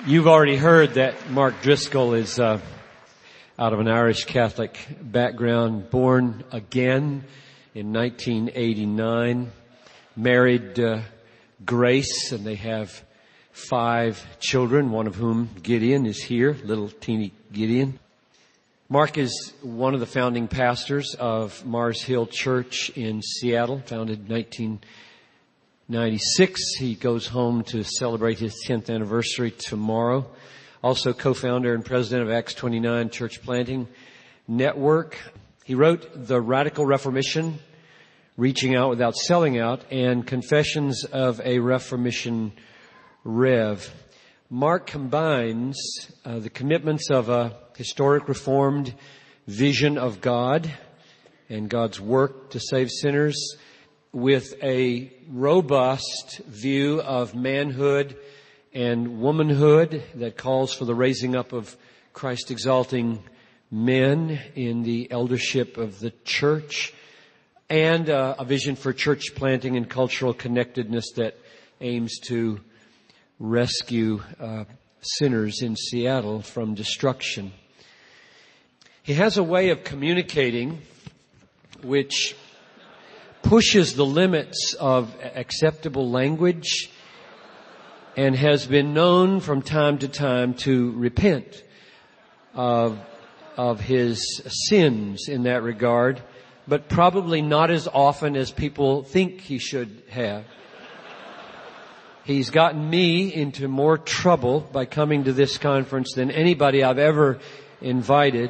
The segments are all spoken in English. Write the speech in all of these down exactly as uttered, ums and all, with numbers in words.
You've already heard that Mark Driscoll is uh, out of an Irish Catholic background, born again in nineteen eighty-nine, married uh, Grace, and they have five children, one of whom, Gideon, is here, little teeny Gideon. Mark is one of the founding pastors of Mars Hill Church in Seattle, founded in nineteen ninety-six. He goes home to celebrate his tenth anniversary tomorrow. Also co-founder and president of Acts twenty-nine Church Planting Network. He wrote The Radical Reformation, Reaching Out Without Selling Out, and Confessions of a Reformation Rev. Mark combines uh, the commitments of a historic Reformed vision of God and God's work to save sinners with a robust view of manhood and womanhood that calls for the raising up of Christ-exalting men in the eldership of the church, and uh, a vision for church planting and cultural connectedness that aims to rescue uh, sinners in Seattle from destruction. He has a way of communicating which pushes the limits of acceptable language and has been known from time to time to repent of, of his sins in that regard, but probably not as often as people think he should have. He's gotten me into more trouble by coming to this conference than anybody I've ever invited.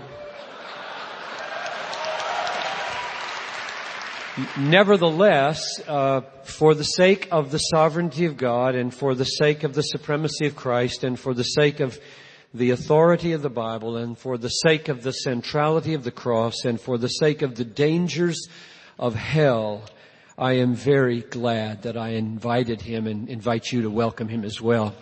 Nevertheless, uh, for the sake of the sovereignty of God and for the sake of the supremacy of Christ and for the sake of the authority of the Bible and for the sake of the centrality of the cross and for the sake of the dangers of hell, I am very glad that I invited him and invite you to welcome him as well.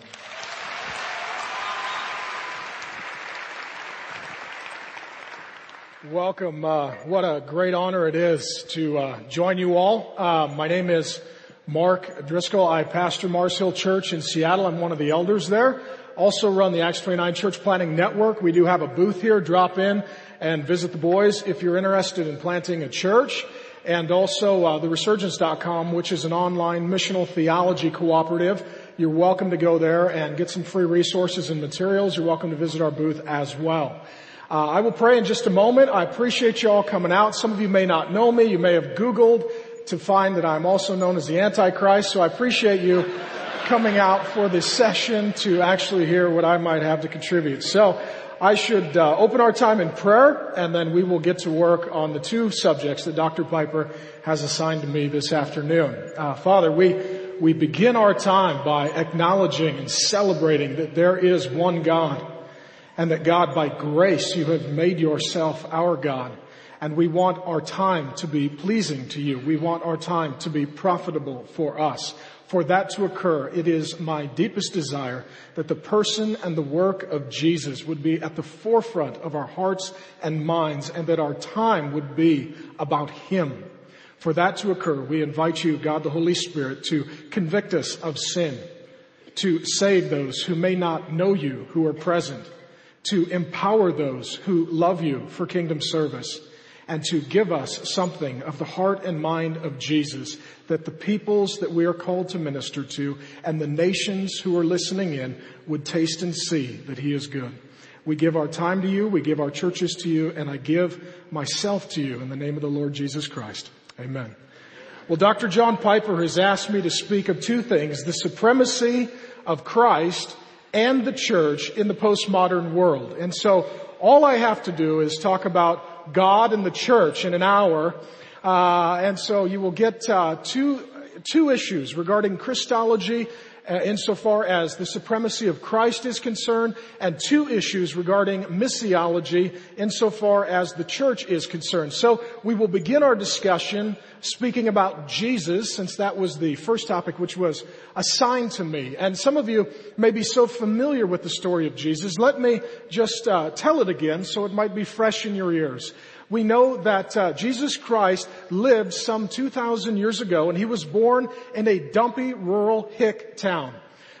Welcome. Uh, what a great honor it is to uh, join you all. Uh, my name is Mark Driscoll. I pastor Mars Hill Church in Seattle. I'm one of the elders there. Also run the Acts twenty-nine Church Planting Network. We do have a booth here. Drop in and visit the boys if you're interested in planting a church. And also uh, the resurgence dot com, which is an online missional theology cooperative. You're welcome to go there and get some free resources and materials. You're welcome to visit our booth as well. Uh, I will pray in just a moment. I appreciate you all coming out. Some of you may not know me. You may have Googled to find that I'm also known as the Antichrist. So I appreciate you coming out for this session to actually hear what I might have to contribute. So I should uh, open our time in prayer, and then we will get to work on the two subjects that Doctor Piper has assigned to me this afternoon. Uh, Father, we we begin our time by acknowledging and celebrating that there is one God, and that God, by grace, you have made yourself our God. And we want our time to be pleasing to you. We want our time to be profitable for us. For that to occur, it is my deepest desire that the person and the work of Jesus would be at the forefront of our hearts and minds, and that our time would be about Him. For that to occur, we invite you, God the Holy Spirit, to convict us of sin, to save those who may not know you who are present, to empower those who love you for kingdom service, and to give us something of the heart and mind of Jesus, that the peoples that we are called to minister to and the nations who are listening in would taste and see that He is good. We give our time to you, we give our churches to you, and I give myself to you in the name of the Lord Jesus Christ. Amen. Well, Doctor John Piper has asked me to speak of two things: the supremacy of Christ and the church in the postmodern world. And so all I have to do is talk about God and the church in an hour. Uh, and so you will get uh, two two issues regarding Christology uh, insofar as the supremacy of Christ is concerned, and two issues regarding missiology insofar as the church is concerned. So we will begin our discussion speaking about Jesus, since that was the first topic which was assigned to me. And some of you may be so familiar with the story of Jesus. Let me just uh, tell it again so it might be fresh in your ears. We know that uh, Jesus Christ lived some two thousand years ago, and He was born in a dumpy rural hick town.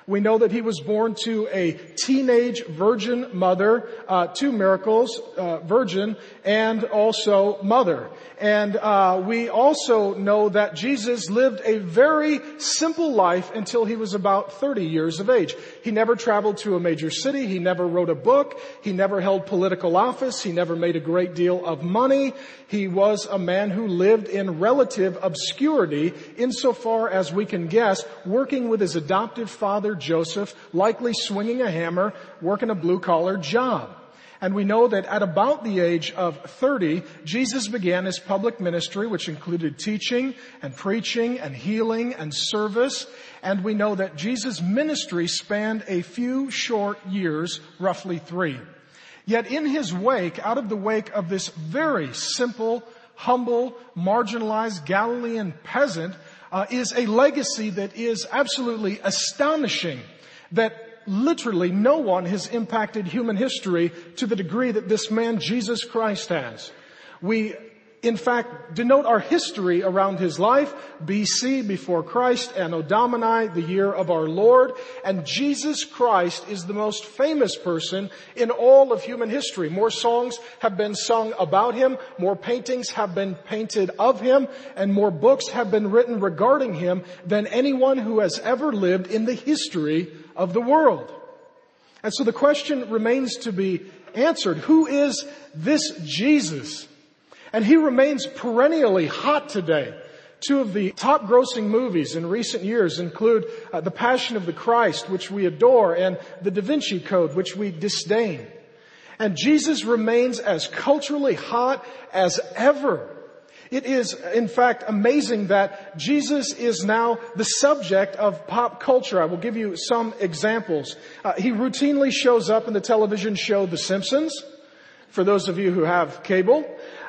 We know that he was born to a teenage virgin mother, uh, two miracles, uh, virgin and also mother. And uh, we also know that Jesus lived a very simple life until he was about thirty years of age. He never traveled to a major city. He never wrote a book. He never held political office. He never made a great deal of money. He was a man who lived in relative obscurity insofar as we can guess, working with his adoptive father, Joseph, likely swinging a hammer, working a blue-collar job. And we know that at about the age of thirty, Jesus began his public ministry, which included teaching and preaching and healing and service. And we know that Jesus' ministry spanned a few short years, roughly three. Yet in his wake, out of the wake of this very simple, humble, marginalized Galilean peasant, uh, is a legacy that is absolutely astonishing, that literally no one has impacted human history to the degree that this man, Jesus Christ, has. We, in fact, denote our history around his life, B C, before Christ, Anno Domini, the year of our Lord. And Jesus Christ is the most famous person in all of human history. More songs have been sung about him, more paintings have been painted of him, and more books have been written regarding him than anyone who has ever lived in the history of the world. And so the question remains to be answered. Who is this Jesus? And he remains perennially hot today. Two of the top grossing movies in recent years include uh, The Passion of the Christ, which we adore, and The Da Vinci Code, which we disdain. And Jesus remains as culturally hot as ever. It is, in fact, amazing that Jesus is now the subject of pop culture. I will give you some examples. Uh, he routinely shows up in the television show The Simpsons, for those of you who have cable.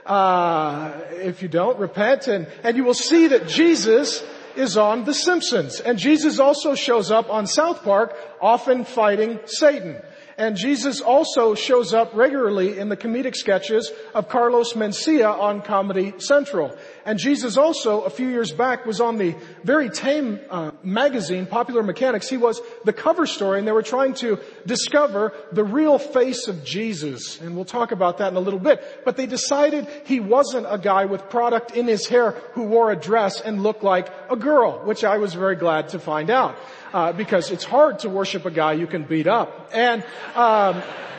Uh, if you don't, repent, and, and you will see that Jesus is on The Simpsons. And Jesus also shows up on South Park, often fighting Satan. And Jesus also shows up regularly in the comedic sketches of Carlos Mencia on Comedy Central. And Jesus also, a few years back, was on the very tame uh, magazine, Popular Mechanics. He was the cover story, and they were trying to discover the real face of Jesus. And we'll talk about that in a little bit. But they decided he wasn't a guy with product in his hair who wore a dress and looked like a girl, which I was very glad to find out. Uh, because it's hard to worship a guy you can beat up. And um,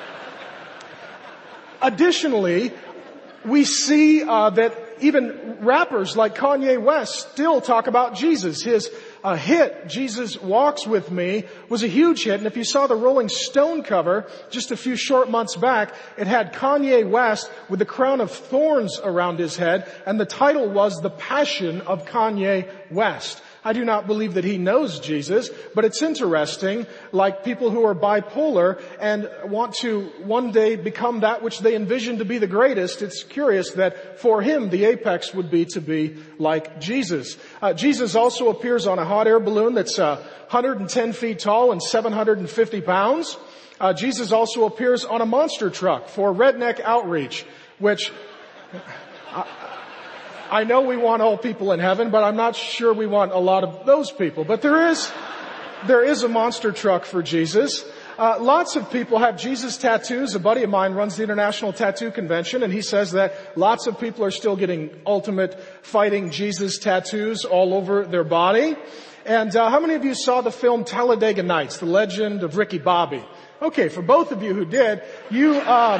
additionally, we see uh, that even rappers like Kanye West still talk about Jesus. His uh, hit, Jesus Walks With Me, was a huge hit. And if you saw the Rolling Stone cover just a few short months back, it had Kanye West with the crown of thorns around his head. And the title was The Passion of Kanye West. I do not believe that he knows Jesus, but it's interesting, like people who are bipolar and want to one day become that which they envision to be the greatest. It's curious that for him, the apex would be to be like Jesus. Uh, Jesus also appears on a hot air balloon that's uh, one hundred ten feet tall and seven hundred fifty pounds. Uh, Jesus also appears on a monster truck for Redneck Outreach, which... Uh, I know we want all people in heaven, but I'm not sure we want a lot of those people. But there is, there is a monster truck for Jesus. Uh, lots of people have Jesus tattoos. A buddy of mine runs the International Tattoo Convention, and he says that lots of people are still getting ultimate fighting Jesus tattoos all over their body. And uh, how many of you saw the film Talladega Nights, The Legend of Ricky Bobby? Okay, for both of you who did, you... Um,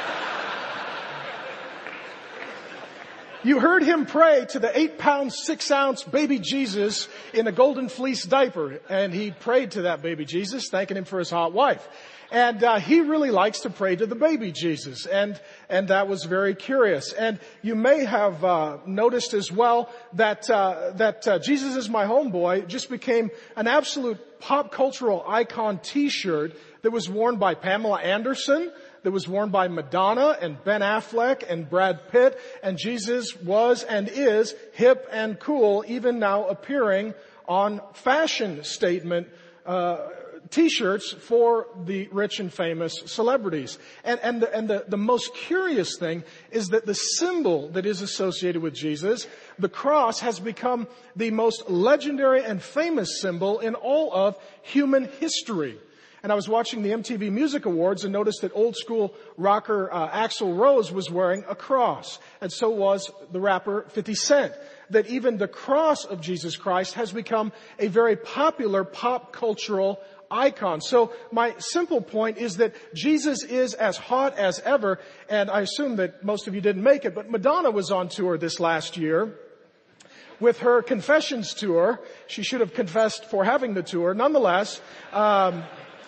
You heard him pray to the eight pound, six ounce baby Jesus in a golden fleece diaper. And he prayed to that baby Jesus, thanking him for his hot wife. And uh, he really likes to pray to the baby Jesus. And and that was very curious. And you may have uh, noticed as well that uh, that uh, Jesus is my homeboy just became an absolute pop cultural icon t-shirt that was worn by Pamela Anderson, that was worn by Madonna and Ben Affleck and Brad Pitt. And Jesus was and is hip and cool, even now appearing on fashion statement uh T-shirts for the rich and famous celebrities. And, and, the, and the, the most curious thing is that the symbol that is associated with Jesus, the cross, has become the most legendary and famous symbol in all of human history. And I was watching the M T V Music Awards and noticed that old school rocker uh, Axl Rose was wearing a cross. And so was the rapper fifty Cent. That even the cross of Jesus Christ has become a very popular pop cultural icon. So my simple point is that Jesus is as hot as ever, and I assume that most of you didn't make it, but Madonna was on tour this last year with her Confessions tour. She should have confessed for having the tour. Nonetheless, um,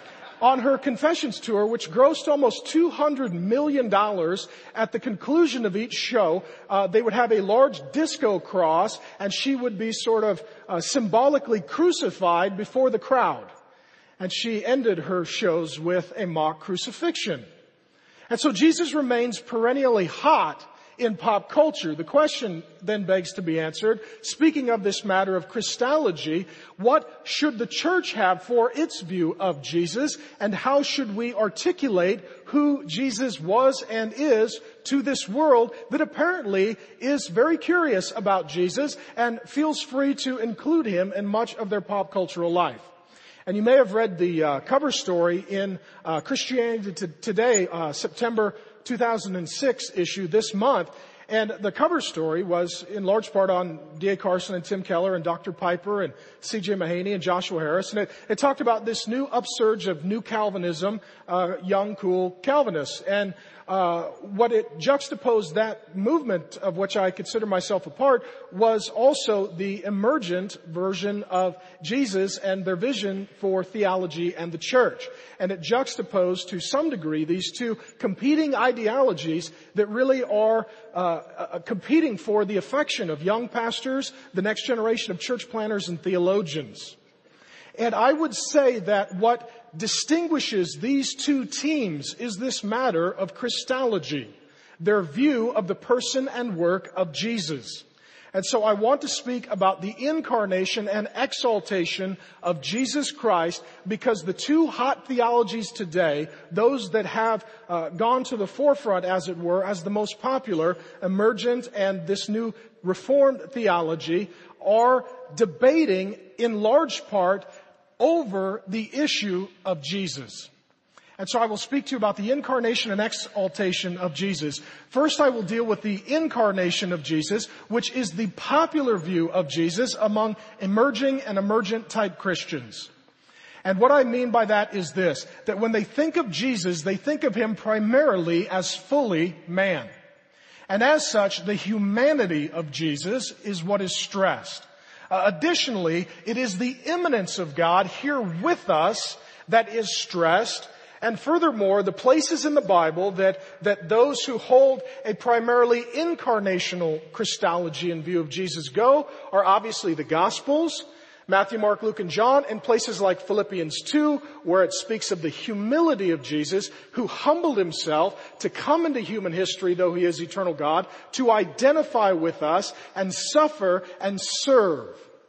on her Confessions tour, which grossed almost two hundred million dollars, at the conclusion of each show, uh, they would have a large disco cross, and she would be sort of uh, symbolically crucified before the crowd. And she ended her shows with a mock crucifixion. And so Jesus remains perennially hot in pop culture. The question then begs to be answered, speaking of this matter of Christology, what should the church have for its view of Jesus, and how should we articulate who Jesus was and is to this world that apparently is very curious about Jesus and feels free to include him in much of their pop cultural life? And you may have read the uh, cover story in uh, Christianity Today, uh, September two thousand six issue this month. And the cover story was in large part on D A Carson and Tim Keller and Doctor Piper and C J Mahaney and Joshua Harris. And it, it talked about this new upsurge of new Calvinism, uh, young, cool Calvinists. And uh, what it juxtaposed that movement, of which I consider myself a part, was also the emergent version of Jesus and their vision for theology and the church. And it juxtaposed to some degree these two competing ideologies that really are uh, uh, competing for the affection of young pastors, the next generation of church planners and theologians. And I would say that what distinguishes these two teams is this matter of Christology, their view of the person and work of Jesus. And so I want to speak about the incarnation and exaltation of Jesus Christ, because the two hot theologies today, those that have uh, gone to the forefront, as it were, as the most popular, emergent and this new Reformed theology, are debating in large part over the issue of Jesus. And so I will speak to you about the incarnation and exaltation of Jesus. First, I will deal with the incarnation of Jesus, which is the popular view of Jesus among emerging and emergent type Christians. And what I mean by that is this, that when they think of Jesus, they think of him primarily as fully man. And as such, the humanity of Jesus is what is stressed. Uh, additionally, it is the immanence of God here with us that is stressed. And furthermore, the places in the Bible that, that those who hold a primarily incarnational Christology in view of Jesus go are obviously the Gospels, Matthew, Mark, Luke, and John, and places like Philippians two, where it speaks of the humility of Jesus, who humbled himself to come into human history, though he is eternal God, to identify with us and suffer and serve.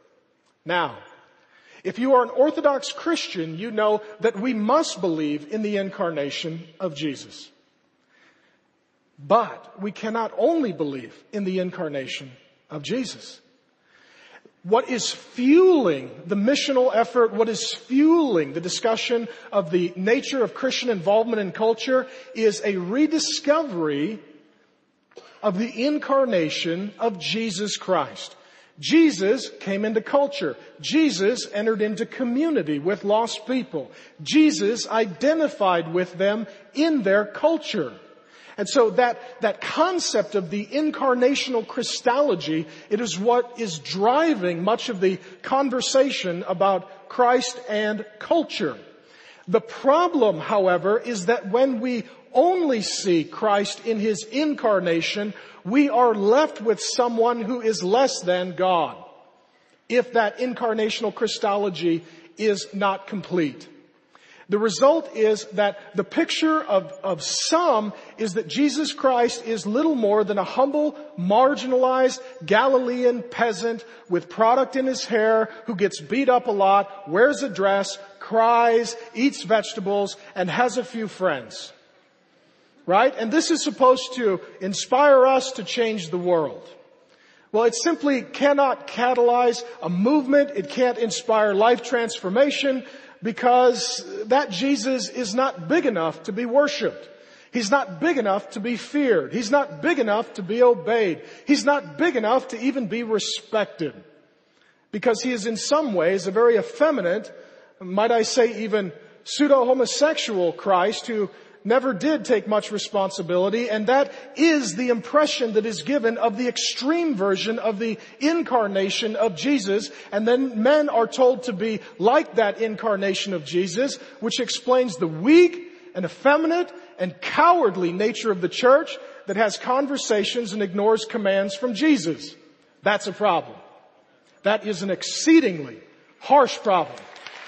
Now, if you are an Orthodox Christian, you know that we must believe in the incarnation of Jesus. But we cannot only believe in the incarnation of Jesus. What is fueling the missional effort, what is fueling the discussion of the nature of Christian involvement in culture, is a rediscovery of the incarnation of Jesus Christ. Jesus came into culture. Jesus entered into community with lost people. Jesus identified with them in their culture. And so that, that concept of the incarnational Christology, it is what is driving much of the conversation about Christ and culture. The problem, however, is that when we only see Christ in his incarnation, we are left with someone who is less than God, if that incarnational Christology is not complete. The result is that the picture of, of some is that Jesus Christ is little more than a humble, marginalized Galilean peasant with product in his hair who gets beat up a lot, wears a dress, cries, eats vegetables, and has a few friends. Right? And this is supposed to inspire us to change the world. Well, it simply cannot catalyze a movement. It can't inspire life transformation, because that Jesus is not big enough to be worshiped. He's not big enough to be feared. He's not big enough to be obeyed. He's not big enough to even be respected. Because he is in some ways a very effeminate, might I say even pseudo-homosexual Christ who never did take much responsibility, and that is the impression that is given of the extreme version of the incarnation of Jesus. And then men are told to be like that incarnation of Jesus, which explains the weak and effeminate and cowardly nature of the church that has conversations and ignores commands from Jesus. That's a problem. That is an exceedingly harsh problem.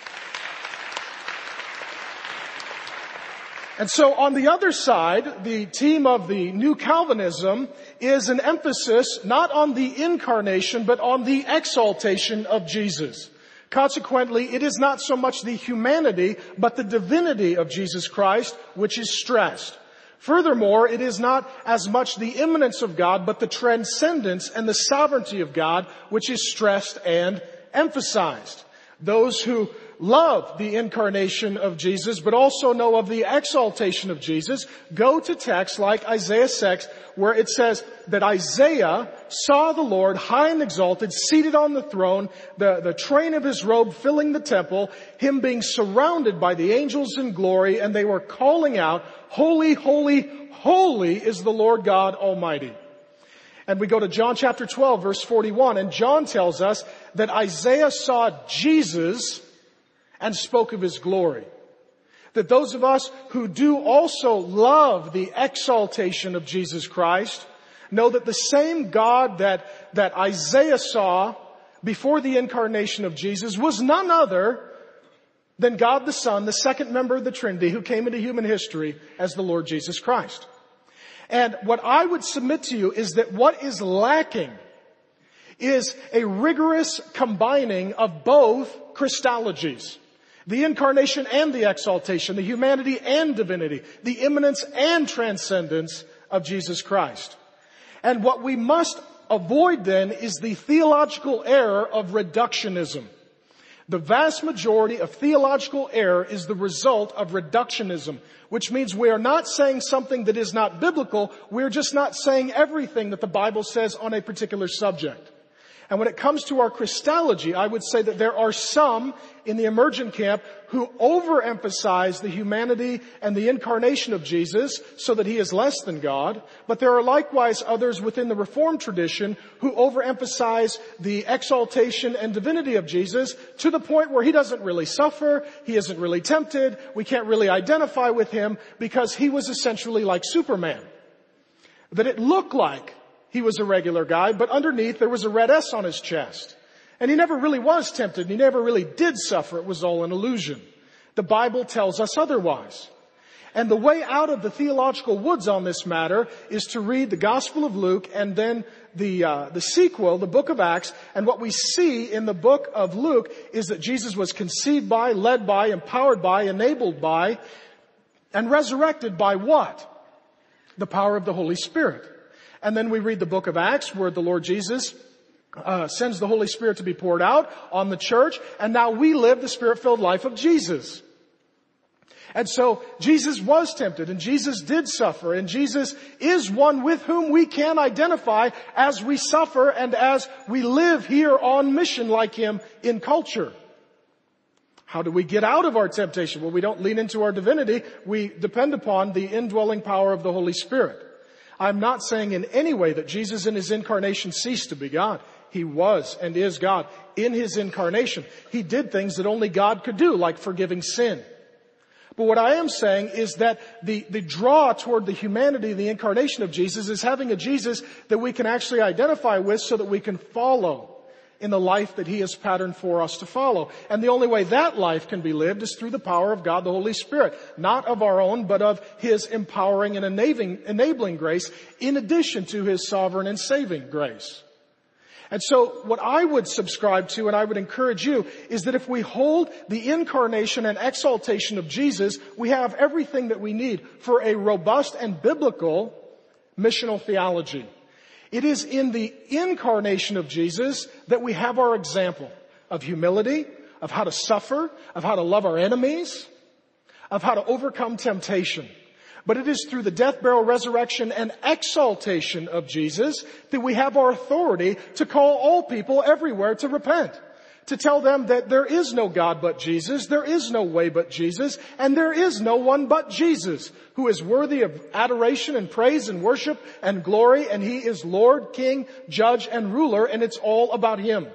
And so on the other side, the team of the New Calvinism is an emphasis not on the incarnation, but on the exaltation of Jesus. Consequently, it is not so much the humanity, but the divinity of Jesus Christ which is stressed. Furthermore, it is not as much the immanence of God, but the transcendence and the sovereignty of God which is stressed and emphasized. Those who love the incarnation of Jesus, but also know of the exaltation of Jesus, go to texts like Isaiah six, where it says that Isaiah saw the Lord high and exalted, seated on the throne, the, the train of his robe filling the temple, him being surrounded by the angels in glory, and they were calling out, "Holy, holy, holy is the Lord God Almighty." And we go to John chapter twelve, verse forty-one, and John tells us that Isaiah saw Jesus and spoke of his glory. That those of us who do also love the exaltation of Jesus Christ know that the same God that, that Isaiah saw before the incarnation of Jesus was none other than God the Son, the second member of the Trinity, who came into human history as the Lord Jesus Christ. And what I would submit to you is that what is lacking is a rigorous combining of both Christologies. The incarnation and the exaltation, the humanity and divinity, the immanence and transcendence of Jesus Christ. And what we must avoid then is the theological error of reductionism. The vast majority of theological error is the result of reductionism, which means we are not saying something that is not biblical. We're just not saying everything that the Bible says on a particular subject. And when it comes to our Christology, I would say that there are some in the emergent camp who overemphasize the humanity and the incarnation of Jesus so that he is less than God. But there are likewise others within the Reformed tradition who overemphasize the exaltation and divinity of Jesus to the point where he doesn't really suffer, he isn't really tempted, we can't really identify with him because he was essentially like Superman. That it looked like he was a regular guy, but underneath there was a red S on his chest. And he never really was tempted, and he never really did suffer. It was all an illusion. The Bible tells us otherwise. And the way out of the theological woods on this matter is to read the Gospel of Luke and then the uh, the sequel, the book of Acts. And what we see in the book of Luke is that Jesus was conceived by, led by, empowered by, enabled by, and resurrected by what? The power of the Holy Spirit. And then we read the book of Acts where the Lord Jesus uh, sends the Holy Spirit to be poured out on the church. And now we live the Spirit-filled life of Jesus. And so Jesus was tempted and Jesus did suffer. And Jesus is one with whom we can identify as we suffer and as we live here on mission like him in culture. How do we get out of our temptation? Well, we don't lean into our divinity. We depend upon the indwelling power of the Holy Spirit. I'm not saying in any way that Jesus in his incarnation ceased to be God. He was and is God. In his incarnation, he did things that only God could do, like forgiving sin. But what I am saying is that the, the draw toward the humanity, the incarnation of Jesus, is having a Jesus that we can actually identify with so that we can follow. in the life that He has patterned for us to follow. And the only way that life can be lived is through the power of God the Holy Spirit. Not of our own, but of His empowering and enabling, enabling grace in addition to His sovereign and saving grace. And so what I would subscribe to, and I would encourage you, is that if we hold the incarnation and exaltation of Jesus, we have everything that we need for a robust and biblical missional theology. It is in the incarnation of Jesus that we have our example of humility, of how to suffer, of how to love our enemies, of how to overcome temptation. But it is through the death, burial, resurrection, and exaltation of Jesus that we have our authority to call all people everywhere to repent. To tell them that there is no God but Jesus, there is no way but Jesus, and there is no one but Jesus who is worthy of adoration and praise and worship and glory, and He is Lord, King, Judge, and Ruler, and it's all about Him.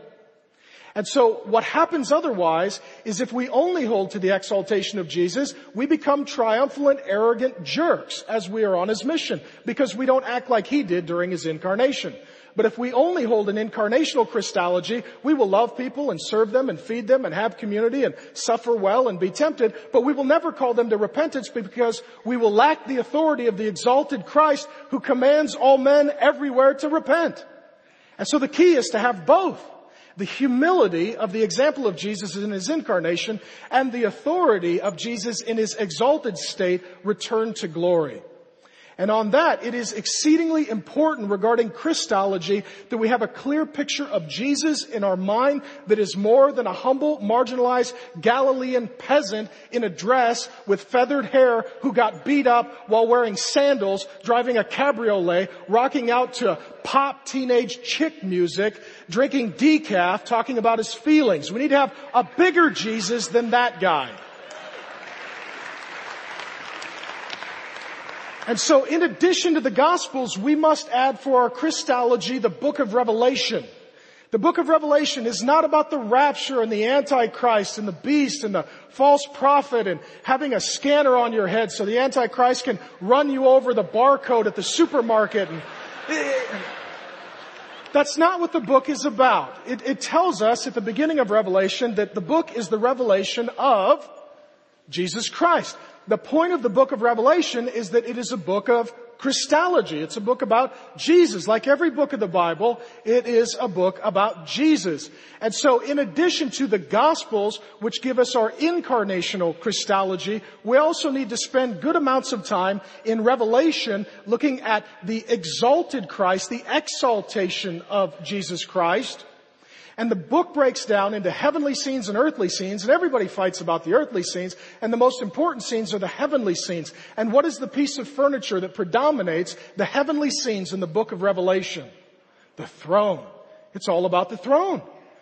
And so what happens otherwise is if we only hold to the exaltation of Jesus, we become triumphant, arrogant jerks as we are on His mission because we don't act like He did during His incarnation. But if we only hold an incarnational Christology, we will love people and serve them and feed them and have community and suffer well and be tempted, but we will never call them to repentance because we will lack the authority of the exalted Christ who commands all men everywhere to repent. And so the key is to have both. The humility of the example of Jesus in His incarnation and the authority of Jesus in His exalted state returned to glory. And on that, it is exceedingly important regarding Christology that we have a clear picture of Jesus in our mind that is more than a humble, marginalized Galilean peasant in a dress with feathered hair who got beat up while wearing sandals, driving a cabriolet, rocking out to pop teenage chick music, drinking decaf, talking about his feelings. We need to have a bigger Jesus than that guy. And so in addition to the Gospels, we must add for our Christology the book of Revelation. The book of Revelation is not about the rapture and the Antichrist and the beast and the false prophet and having a scanner on your head so the Antichrist can run you over the barcode at the supermarket. And that's not what the book is about. It, it tells us at the beginning of Revelation that the book is the revelation of Jesus Christ. The point of the book of Revelation is that it is a book of Christology. It's a book about Jesus. Like every book of the Bible, it is a book about Jesus. And so in addition to the Gospels, which give us our incarnational Christology, we also need to spend good amounts of time in Revelation looking at the exalted Christ, the exaltation of Jesus Christ. And the book breaks down into heavenly scenes and earthly scenes, and everybody fights about the earthly scenes, and the most important scenes are the heavenly scenes. And what is the piece of furniture that predominates the heavenly scenes in the book of Revelation? The throne. It's all about the throne.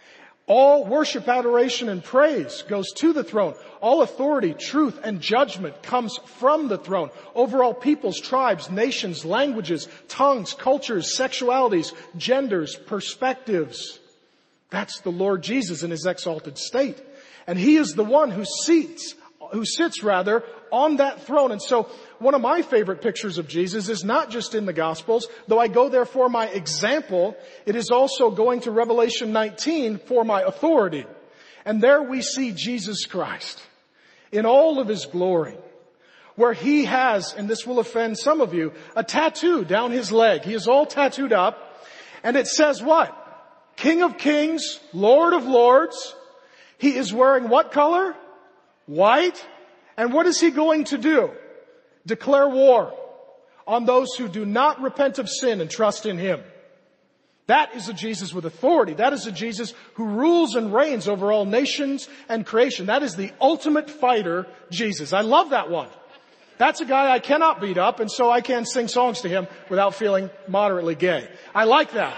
All worship, adoration, and praise goes to the throne. All authority, truth, and judgment comes from the throne over all peoples, tribes, nations, languages, tongues, cultures, sexualities, genders, perspectives. That's the Lord Jesus in His exalted state. And He is the one who seats, who sits rather, on that throne. And so one of my favorite pictures of Jesus is not just in the Gospels, though I go there for my example, it is also going to Revelation nineteen for my authority. And there we see Jesus Christ in all of His glory, where He has, and this will offend some of you, a tattoo down His leg. He is all tattooed up. And it says what? King of Kings, Lord of Lords. He is wearing what color? White. And what is He going to do? Declare war on those who do not repent of sin and trust in Him. That is a Jesus with authority. That is a Jesus who rules and reigns over all nations and creation. That is the ultimate fighter, Jesus. I love that one. That's a guy I cannot beat up, and so I can sing songs to Him without feeling moderately gay. I like that.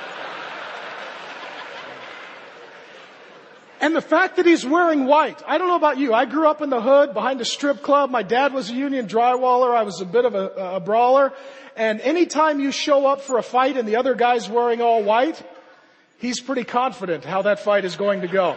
And the fact that He's wearing white, I don't know about you. I grew up in the hood behind a strip club. My dad was a union drywaller. I was a bit of a, a brawler. And anytime you show up for a fight and the other guy's wearing all white, he's pretty confident how that fight is going to go.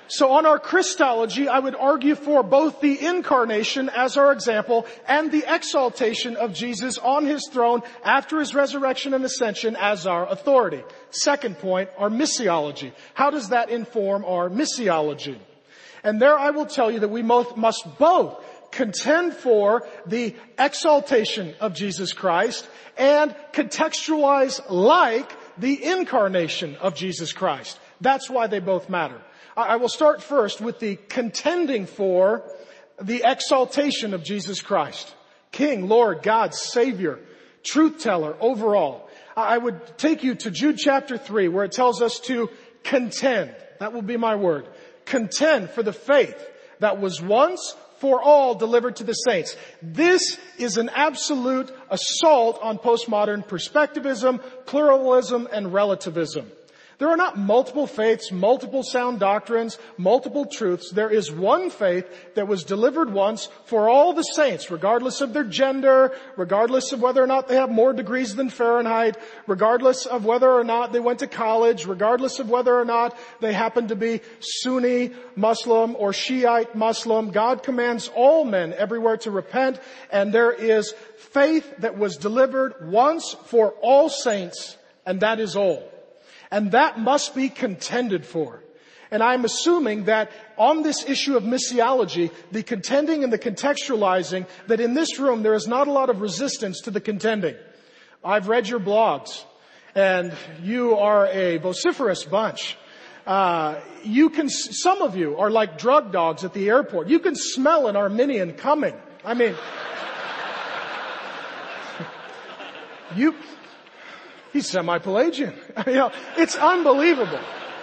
So on our Christology, I would argue for both the incarnation as our example and the exaltation of Jesus on his throne after his resurrection and ascension as our authority. Second point, our missiology. How does that inform our missiology? And there I will tell you that we must both contend for the exaltation of Jesus Christ and contextualize like the incarnation of Jesus Christ. That's why they both matter. I will start first with the contending for the exaltation of Jesus Christ. King, Lord, God, Savior, truth teller, overall. I would take you to Jude chapter three where it tells us to contend. That will be my word. Contend for the faith that was once for all delivered to the saints. This is an absolute assault on postmodern perspectivism, pluralism, and relativism. There are not multiple faiths, multiple sound doctrines, multiple truths. There is one faith that was delivered once for all the saints, regardless of their gender, regardless of whether or not they have more degrees than Fahrenheit, regardless of whether or not they went to college, regardless of whether or not they happen to be Sunni Muslim or Shiite Muslim. God commands all men everywhere to repent, and there is faith that was delivered once for all saints, and that is all. And that must be contended for. And I'm assuming that on this issue of missiology, the contending and the contextualizing, that in this room there is not a lot of resistance to the contending. I've read your blogs, and you are a vociferous bunch. Uh, you can, some of you are like drug dogs at the airport. You can smell an Arminian coming. I mean, you... He's semi-Pelagian. You know, it's unbelievable.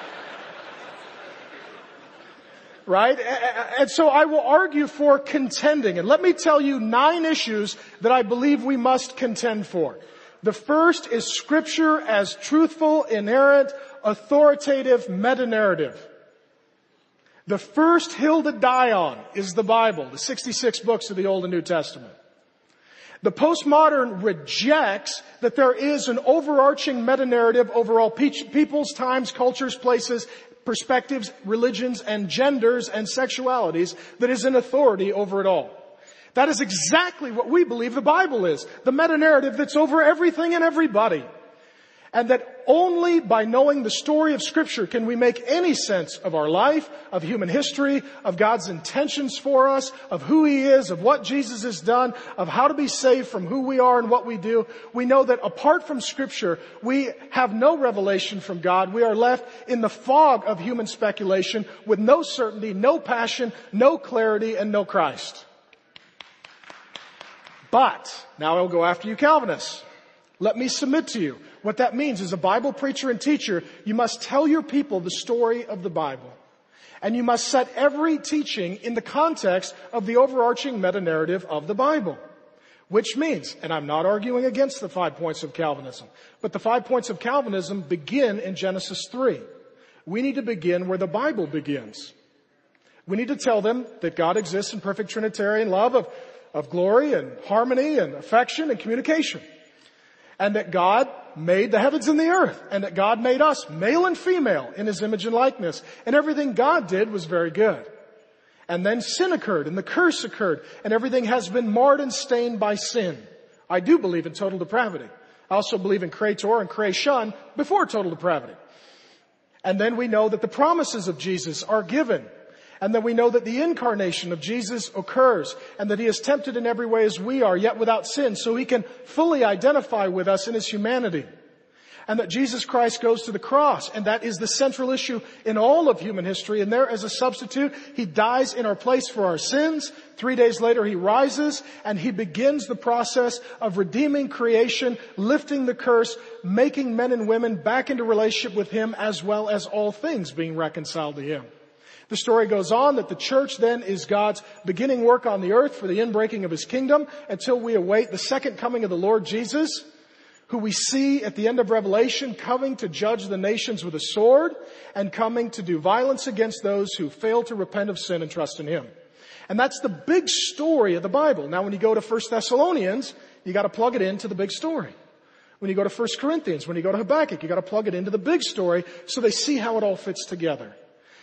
Right? And so I will argue for contending. And let me tell you nine issues that I believe we must contend for. The first is Scripture as truthful, inerrant, authoritative meta-narrative. The first hill to die on is the Bible, the sixty-six books of the Old and New Testament. The postmodern rejects that there is an overarching meta-narrative over all pe- peoples, times, cultures, places, perspectives, religions, and genders and sexualities that is in authority over it all. That is exactly what we believe the Bible is. The meta-narrative that's over everything and everybody. And that only by knowing the story of Scripture can we make any sense of our life, of human history, of God's intentions for us, of who He is, of what Jesus has done, of how to be saved from who we are and what we do. We know that apart from Scripture, we have no revelation from God. We are left in the fog of human speculation with no certainty, no passion, no clarity, and no Christ. But, now I'll go after you Calvinists. Let me submit to you. What that means is, a Bible preacher and teacher, you must tell your people the story of the Bible. And you must set every teaching in the context of the overarching meta-narrative of the Bible. Which means, and I'm not arguing against the five points of Calvinism, but the five points of Calvinism begin in Genesis three. We need to begin where the Bible begins. We need to tell them that God exists in perfect Trinitarian love of, of glory and harmony and affection and communication. And that God made the heavens and the earth. And that God made us male and female in His image and likeness. And everything God did was very good. And then sin occurred and the curse occurred. And everything has been marred and stained by sin. I do believe in total depravity. I also believe in creator and creation before total depravity. And then we know that the promises of Jesus are given. And then we know that the incarnation of Jesus occurs and that He is tempted in every way as we are, yet without sin, so He can fully identify with us in His humanity. And that Jesus Christ goes to the cross, and that is the central issue in all of human history. And there, as a substitute, He dies in our place for our sins. Three days later, He rises, and He begins the process of redeeming creation, lifting the curse, making men and women back into relationship with Him, as well as all things being reconciled to Him. The story goes on that the church then is God's beginning work on the earth for the inbreaking of His kingdom until we await the second coming of the Lord Jesus, who we see at the end of Revelation coming to judge the nations with a sword and coming to do violence against those who fail to repent of sin and trust in Him. And that's the big story of the Bible. Now, when you go to First Thessalonians, you got to plug it into the big story. When you go to First Corinthians, when you go to Habakkuk, you got to plug it into the big story so they see how it all fits together.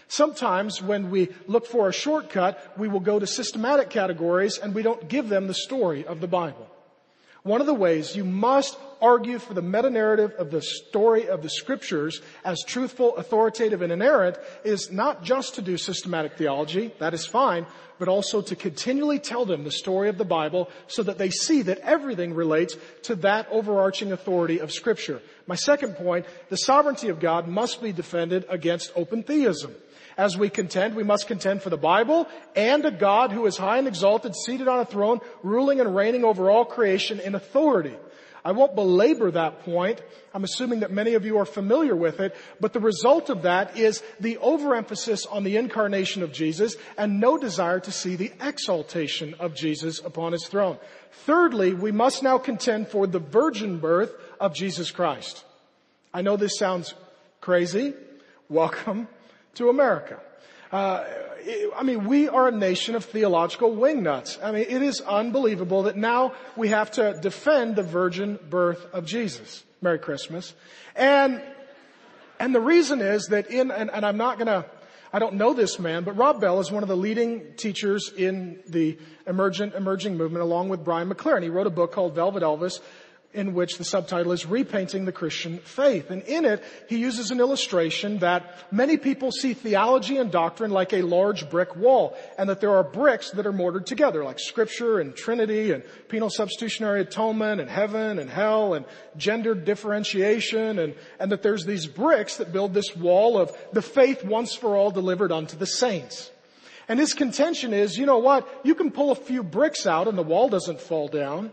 Sometimes when we look for a shortcut, we will go to systematic categories and we don't give them the story of the Bible. One of the ways you must argue for the meta-narrative of the story of the Scriptures as truthful, authoritative, and inerrant is not just to do systematic theology, that is fine, but also to continually tell them the story of the Bible so that they see that everything relates to that overarching authority of Scripture. My second point, the sovereignty of God must be defended against open theism. As we contend, we must contend for the Bible and a God who is high and exalted, seated on a throne, ruling and reigning over all creation in authority. I won't belabor that point. I'm assuming that many of you are familiar with it, but the result of that is the overemphasis on the incarnation of Jesus and no desire to see the exaltation of Jesus upon his throne. Thirdly, we must now contend for the virgin birth of Jesus Christ. I know this sounds crazy. Welcome to America. Uh, I mean, we are a nation of theological wingnuts. I mean, it is unbelievable that now we have to defend the virgin birth of Jesus. Merry Christmas. And, and the reason is that in, and, and I'm not gonna, I don't know this man, but Rob Bell is one of the leading teachers in the emergent, emerging movement along with Brian McLaren. He wrote a book called Velvet Elvis, in which the subtitle is Repainting the Christian Faith. And in it, he uses an illustration that many people see theology and doctrine like a large brick wall, and that there are bricks that are mortared together, like Scripture and Trinity and penal substitutionary atonement and heaven and hell and gender differentiation, and, and that there's these bricks that build this wall of the faith once for all delivered unto the saints. And his contention is, you know what? You can pull a few bricks out and the wall doesn't fall down.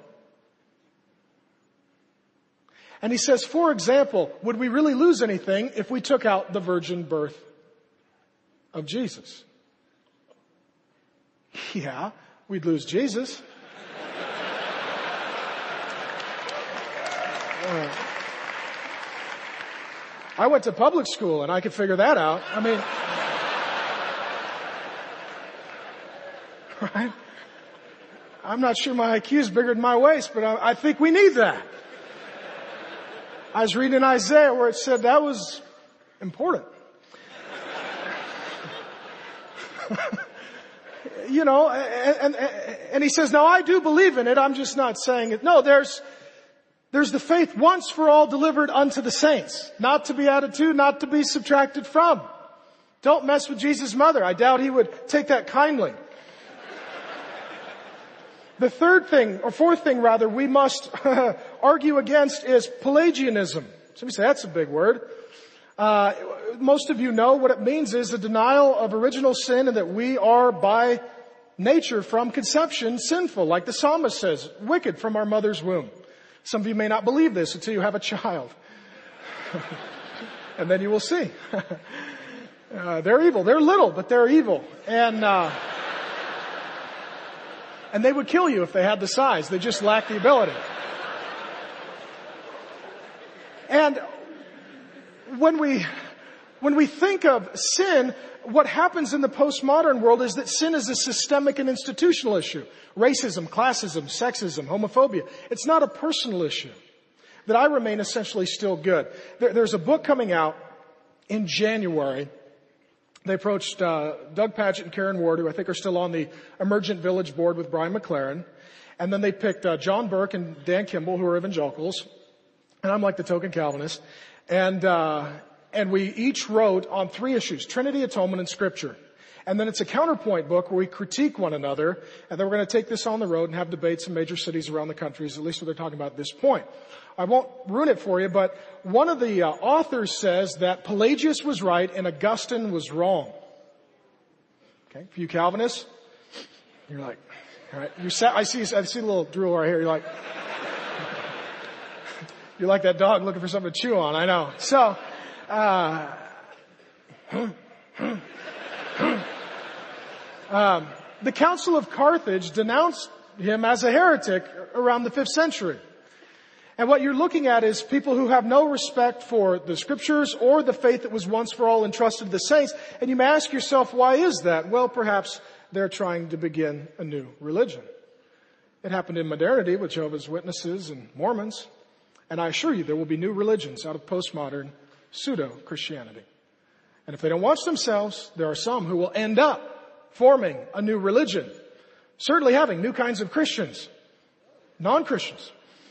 And he says, for example, would we really lose anything if we took out the virgin birth of Jesus? Yeah, we'd lose Jesus. Uh, I went to public school and I could figure that out. I mean, right? I'm not sure my I Q is bigger than my waist, but I, I think we need that. I was reading in Isaiah where it said that was important. You know, and, and, and he says, now I do believe in it. I'm just not saying it. No, there's, there's the faith once for all delivered unto the saints. Not to be added to, not to be subtracted from. Don't mess with Jesus' mother. I doubt he would take that kindly. The third thing, or fourth thing rather, we must argue against is Pelagianism. Somebody say, that's a big word. Uh, most of you know what it means is the denial of original sin and that we are by nature from conception sinful. Like the psalmist says, wicked from our mother's womb. Some of you may not believe this until you have a child. And then you will see. uh, they're evil. They're little, but they're evil. And, uh, And they would kill you if they had the size. They just lack the ability. And when we, when we think of sin, what happens in the postmodern world is that sin is a systemic and institutional issue. Racism, classism, sexism, homophobia. It's not a personal issue. That I remain essentially still good. There, there's a book coming out in January. They approached uh, Doug Padgett and Karen Ward, who I think are still on the Emergent Village board with Brian McLaren. And then they picked uh, John Burke and Dan Kimball, who are evangelicals. And I'm like the token Calvinist. And uh, and we each wrote on three issues, Trinity, Atonement, and Scripture. And then it's a counterpoint book where we critique one another. And then we're going to take this on the road and have debates in major cities around the country, is at least what they're talking about at this point. I won't ruin it for you, but one of the uh, authors says that Pelagius was right and Augustine was wrong. Okay, for you Calvinists, you're like, all right, you sa- I see, I see a little drool right here. You're like, you're like that dog looking for something to chew on. I know. So, uh, um, the Council of Carthage denounced him as a heretic around the fifth century. And what you're looking at is people who have no respect for the Scriptures or the faith that was once for all entrusted to the saints. And you may ask yourself, why is that? Well, perhaps they're trying to begin a new religion. It happened in modernity with Jehovah's Witnesses and Mormons. And I assure you there will be new religions out of postmodern pseudo-Christianity. And if they don't watch themselves, there are some who will end up forming a new religion. Certainly having new kinds of Christians. Non-Christians.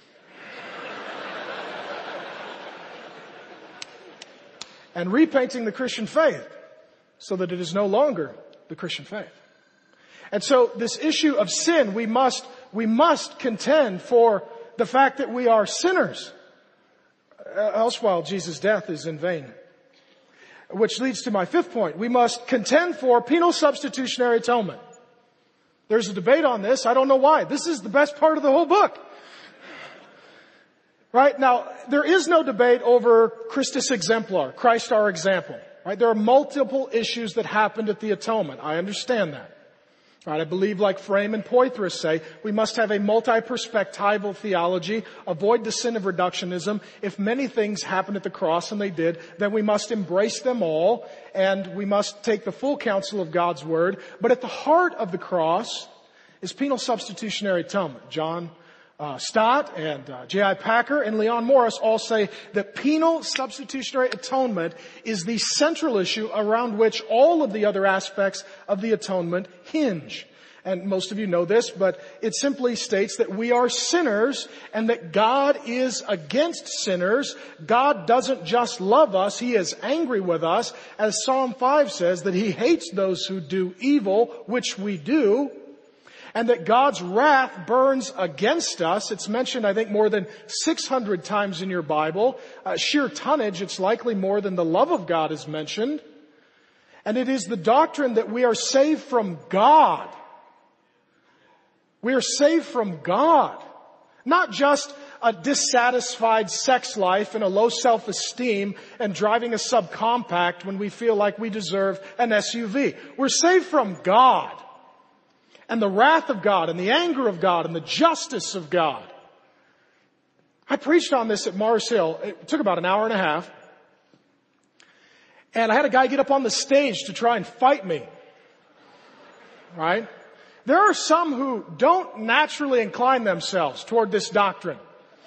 And repainting the Christian faith so that it is no longer the Christian faith. And so this issue of sin, we must, we must contend for the fact that we are sinners. Else while Jesus' death is in vain. Which leads to my fifth point. We must contend for penal substitutionary atonement. There's a debate on this. I don't know why. This is the best part of the whole book. Right? Now, there is no debate over Christus exemplar, Christ our example. Right? There are multiple issues that happened at the atonement. I understand that. Right? I believe, like Frame and Poythress say, we must have a multi-perspectival theology, avoid the sin of reductionism. If many things happened at the cross, and they did, then we must embrace them all, and we must take the full counsel of God's Word. But at the heart of the cross is penal substitutionary atonement. John uh, Stott and uh, J I Packer and Leon Morris all say that penal substitutionary atonement is the central issue around which all of the other aspects of the atonement hinge. And most of you know this, but it simply states that we are sinners and that God is against sinners. God doesn't just love us, He is angry with us. As Psalm five says, that He hates those who do evil, which we do. And that God's wrath burns against us. It's mentioned, I think, more than six hundred times in your Bible. Uh, sheer tonnage, it's likely more than the love of God is mentioned. And it is the doctrine that we are saved from God. We are saved from God. Not just a dissatisfied sex life and a low self-esteem and driving a subcompact when we feel like we deserve an S U V. We're saved from God. And the wrath of God and the anger of God and the justice of God. I preached on this at Mars Hill. It took about an hour and a half. And I had a guy get up on the stage to try and fight me. Right? There are some who don't naturally incline themselves toward this doctrine.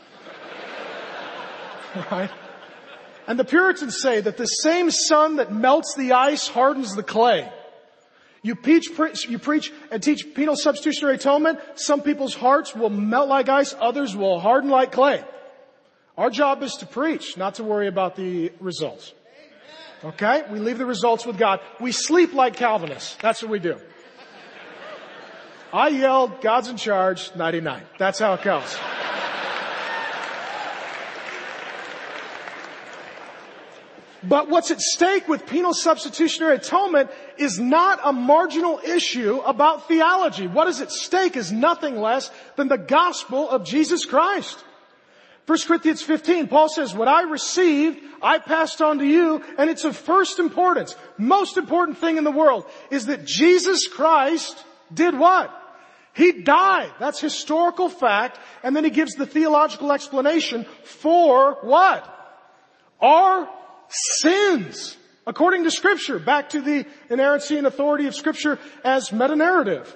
Right? And the Puritans say that the same sun that melts the ice hardens the clay. You preach, you preach and teach penal substitutionary atonement. Some people's hearts will melt like ice. Others will harden like clay. Our job is to preach, not to worry about the results. Okay? We leave the results with God. We sleep like Calvinists. That's what we do. I yelled, God's in charge, ninety-nine. That's how it goes. But what's at stake with penal substitutionary atonement is not a marginal issue about theology. What is at stake is nothing less than the gospel of Jesus Christ. First Corinthians fifteen, Paul says, what I received, I passed on to you, and it's of first importance. Most important thing in the world is that Jesus Christ did what? He died. That's historical fact. And then he gives the theological explanation for what? Our sins. According to Scripture. Back to the inerrancy and authority of Scripture as meta-narrative.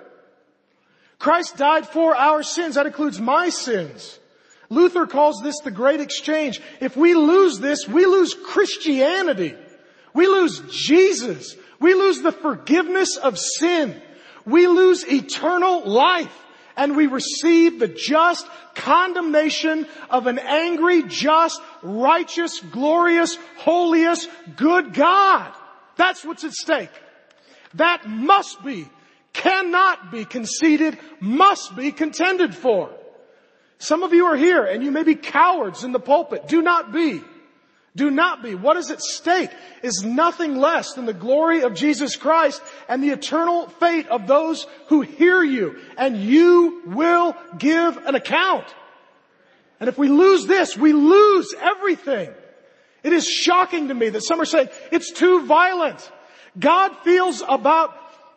Christ died for our sins. That includes my sins. Luther calls this the great exchange. If we lose this, we lose Christianity. We lose Jesus. We lose the forgiveness of sin. We lose eternal life. And we receive the just condemnation of an angry, just, righteous, glorious, holiest, good God. That's what's at stake. That must be, cannot be conceded, must be contended for. Some of you are here and you may be cowards in the pulpit. Do not be. Do not be. What is at stake is nothing less than the glory of Jesus Christ and the eternal fate of those who hear you. And you will give an account. And if we lose this, we lose everything. It is shocking to me that some are saying it's too violent. God feels about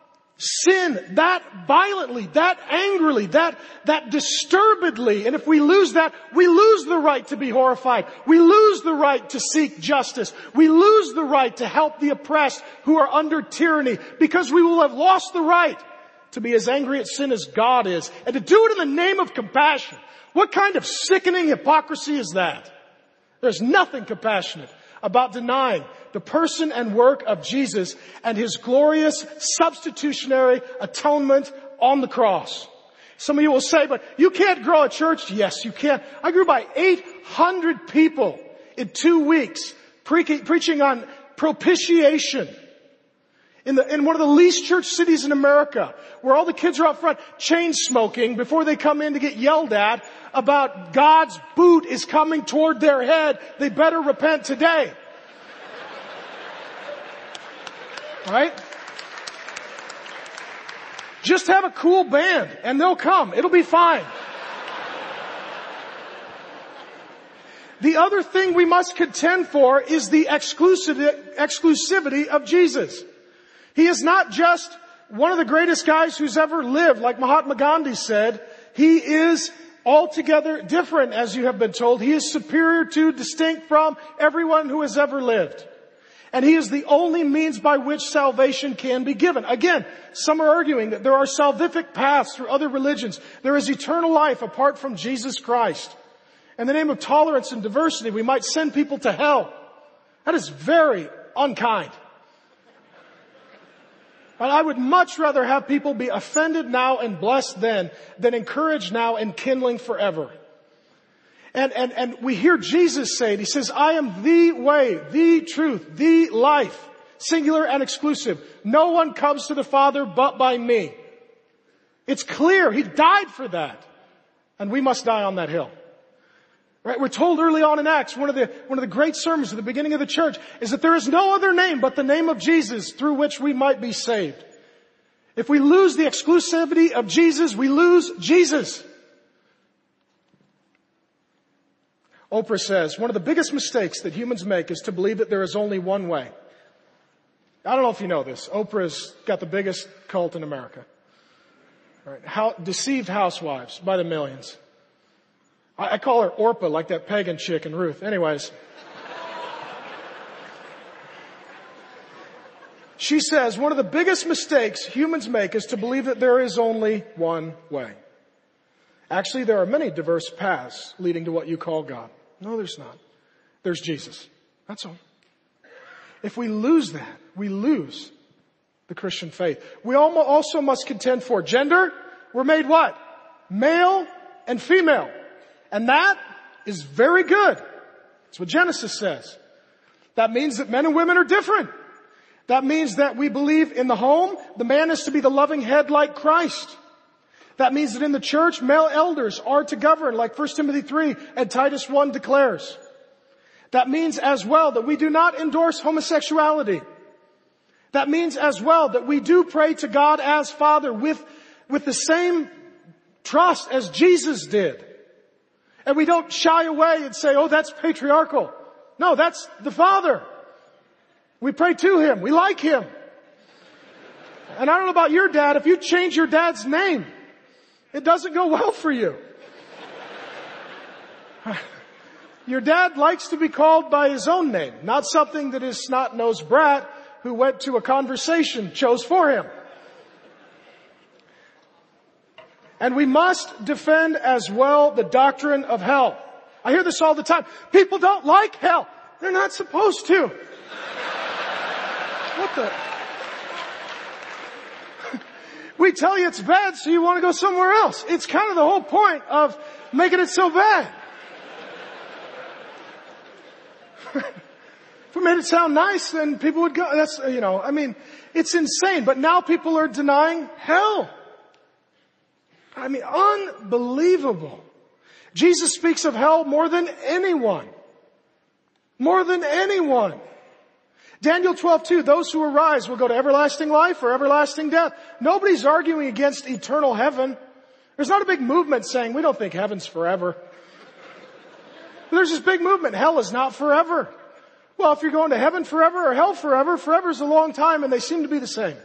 sin that violently, that angrily, that, that disturbedly. And if we lose that, we lose the right to be horrified. We lose the right to seek justice. We lose the right to help the oppressed who are under tyranny, because we will have lost the right to be as angry at sin as God is, and to do it in the name of compassion. What kind of sickening hypocrisy is that? There's nothing compassionate about denying the person and work of Jesus and His glorious substitutionary atonement on the cross. Some of you will say, but you can't grow a church. Yes, you can. I grew by eight hundred people in two weeks pre- preaching on propitiation. In, the, in one of the least church cities in America, where all the kids are out front chain smoking before they come in to get yelled at about God's boot is coming toward their head. They better repent today. Right? Just have a cool band and they'll come. It'll be fine. The other thing we must contend for is the exclusivity of Jesus. He is not just one of the greatest guys who's ever lived, like Mahatma Gandhi said. He is altogether different, as you have been told. He is superior to, distinct from everyone who has ever lived. And He is the only means by which salvation can be given. Again, some are arguing that there are salvific paths through other religions. There is eternal life apart from Jesus Christ. In the name of tolerance and diversity, we might send people to hell. That is very unkind. But I would much rather have people be offended now and blessed then than encouraged now and kindling forever. And, and, and we hear Jesus say it. He says, I am the way, the truth, the life, singular and exclusive. No one comes to the Father but by me. It's clear. He died for that. And we must die on that hill. Right? We're told early on in Acts, one of the, one of the great sermons at the beginning of the church is that there is no other name but the name of Jesus through which we might be saved. If we lose the exclusivity of Jesus, we lose Jesus. Oprah says, one of the biggest mistakes that humans make is to believe that there is only one way. I don't know if you know this. Oprah's got the biggest cult in America. Right? How, deceived housewives by the millions. I, I call her Orpah, like that pagan chick in Ruth. Anyways. She says, one of the biggest mistakes humans make is to believe that there is only one way. Actually, there are many diverse paths leading to what you call God. No, there's not. There's Jesus. That's all. If we lose that, we lose the Christian faith. We also must contend for gender. We're made what? Male and female. And that is very good. That's what Genesis says. That means that men and women are different. That means that we believe in the home, the man is to be the loving head like Christ. That means that in the church, male elders are to govern like First Timothy three and Titus one declares. That means as well that we do not endorse homosexuality. That means as well that we do pray to God as Father with, with the same trust as Jesus did. And we don't shy away and say, oh, that's patriarchal. No, that's the Father. We pray to Him. We like Him. And I don't know about your dad. If you change your dad's name, it doesn't go well for you. Your dad likes to be called by his own name, not something that his snot-nosed brat who went to a conversation chose for him. And we must defend as well the doctrine of hell. I hear this all the time. People don't like hell. They're not supposed to. What the? We tell you it's bad, so you want to go somewhere else. It's kind of the whole point of making it so bad. If we made it sound nice, then people would go. That's, you know, I mean, it's insane. But now people are denying hell. I mean, unbelievable. Jesus speaks of hell more than anyone. More than anyone. Daniel twelve two, those who arise will go to everlasting life or everlasting death. Nobody's arguing against eternal heaven. There's not a big movement saying we don't think heaven's forever. But there's this big movement. Hell is not forever. Well, if you're going to heaven forever or hell forever, forever is a long time and they seem to be the same.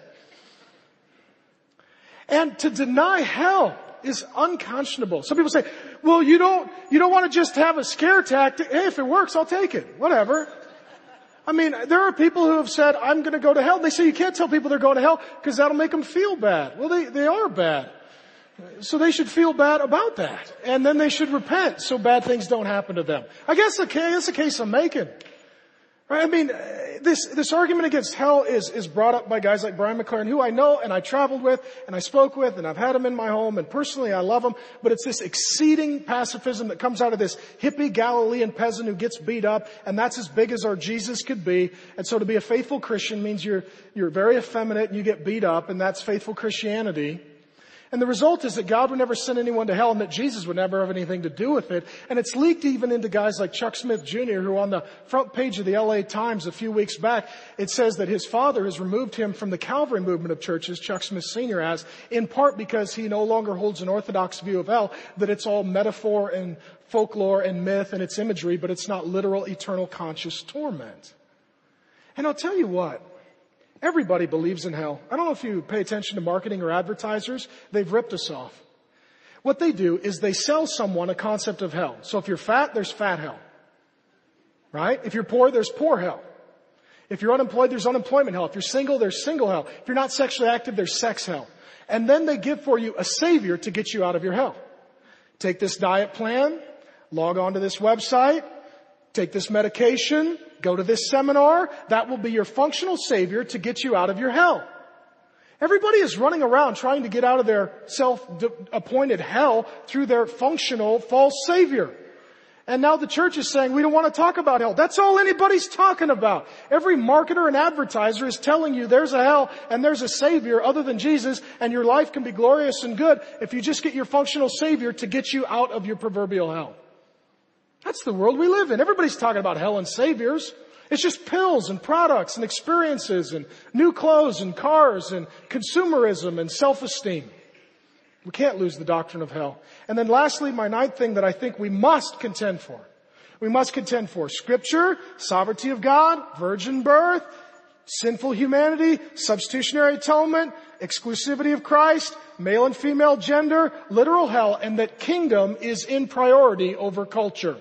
And to deny hell is unconscionable. Some people say, well, you don't, you don't want to just have a scare tactic. Hey, if it works, I'll take it. Whatever. I mean, there are people who have said, I'm going to go to hell. They say you can't tell people they're going to hell because that'll make them feel bad. Well, they, they are bad. So they should feel bad about that. And then they should repent so bad things don't happen to them. I guess that's the case I'm making. Right? I mean, this, this argument against hell is, is brought up by guys like Brian McLaren, who I know and I traveled with and I spoke with and I've had him in my home and personally I love him, but it's this exceeding pacifism that comes out of this hippie Galilean peasant who gets beat up, and that's as big as our Jesus could be. And so to be a faithful Christian means you're, you're very effeminate and you get beat up, and that's faithful Christianity. And the result is that God would never send anyone to hell and that Jesus would never have anything to do with it. And it's leaked even into guys like Chuck Smith Junior, who on the front page of the L A Times a few weeks back, it says that his father has removed him from the Calvary movement of churches, Chuck Smith Senior has, in part because he no longer holds an orthodox view of hell, that it's all metaphor and folklore and myth and it's imagery, but it's not literal, eternal, conscious torment. And I'll tell you what. Everybody believes in hell. I don't know if you pay attention to marketing or advertisers. They've ripped us off. What they do is they sell someone a concept of hell. So if you're fat, there's fat hell. Right? If you're poor, there's poor hell. If you're unemployed, there's unemployment hell. If you're single, there's single hell. If you're not sexually active, there's sex hell. And then they give for you a savior to get you out of your hell. Take this diet plan, log on to this website, take this medication, go to this seminar. That will be your functional savior to get you out of your hell. Everybody is running around trying to get out of their self-appointed hell through their functional false savior. And now the church is saying we don't want to talk about hell. That's all anybody's talking about. Every marketer and advertiser is telling you there's a hell and there's a savior other than Jesus, and your life can be glorious and good if you just get your functional savior to get you out of your proverbial hell. That's the world we live in. Everybody's talking about hell and saviors. It's just pills and products and experiences and new clothes and cars and consumerism and self-esteem. We can't lose the doctrine of hell. And then lastly, my ninth thing that I think we must contend for. We must contend for Scripture, sovereignty of God, virgin birth, sinful humanity, substitutionary atonement, exclusivity of Christ, male and female gender, literal hell, and that kingdom is in priority over culture.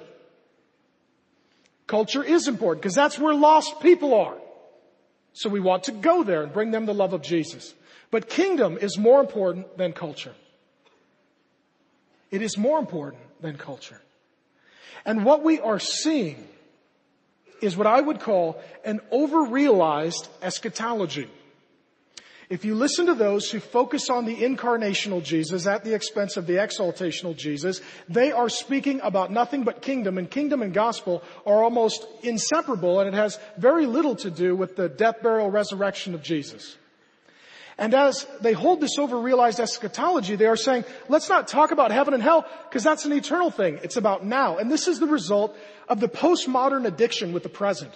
Culture is important because that's where lost people are. So we want to go there and bring them the love of Jesus. But kingdom is more important than culture. It is more important than culture. And what we are seeing is what I would call an over-realized eschatology. If you listen to those who focus on the incarnational Jesus at the expense of the exaltational Jesus, they are speaking about nothing but kingdom, and kingdom and gospel are almost inseparable, and it has very little to do with the death, burial, resurrection of Jesus. And as they hold this over-realized eschatology, they are saying, let's not talk about heaven and hell because that's an eternal thing. It's about now. And this is the result of the postmodern addiction with the present.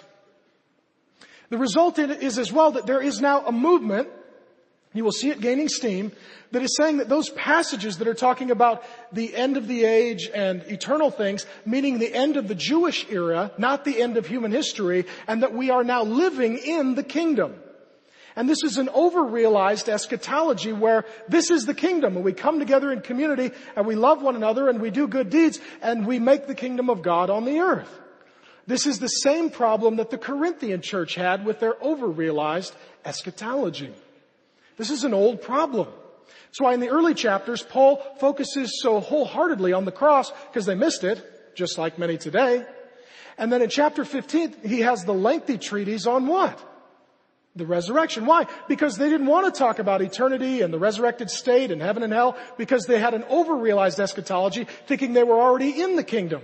The result is as well that there is now a movement, you will see it gaining steam, that is saying that those passages that are talking about the end of the age and eternal things, meaning the end of the Jewish era, not the end of human history, and that we are now living in the kingdom. And this is an over-realized eschatology where this is the kingdom, and we come together in community and we love one another and we do good deeds and we make the kingdom of God on the earth. This is the same problem that the Corinthian church had with their over-realized eschatology. This is an old problem. That's why in the early chapters, Paul focuses so wholeheartedly on the cross because they missed it, just like many today. And then in chapter fifteen, he has the lengthy treatise on what? The resurrection. Why? Because they didn't want to talk about eternity and the resurrected state and heaven and hell because they had an over-realized eschatology thinking they were already in the kingdom.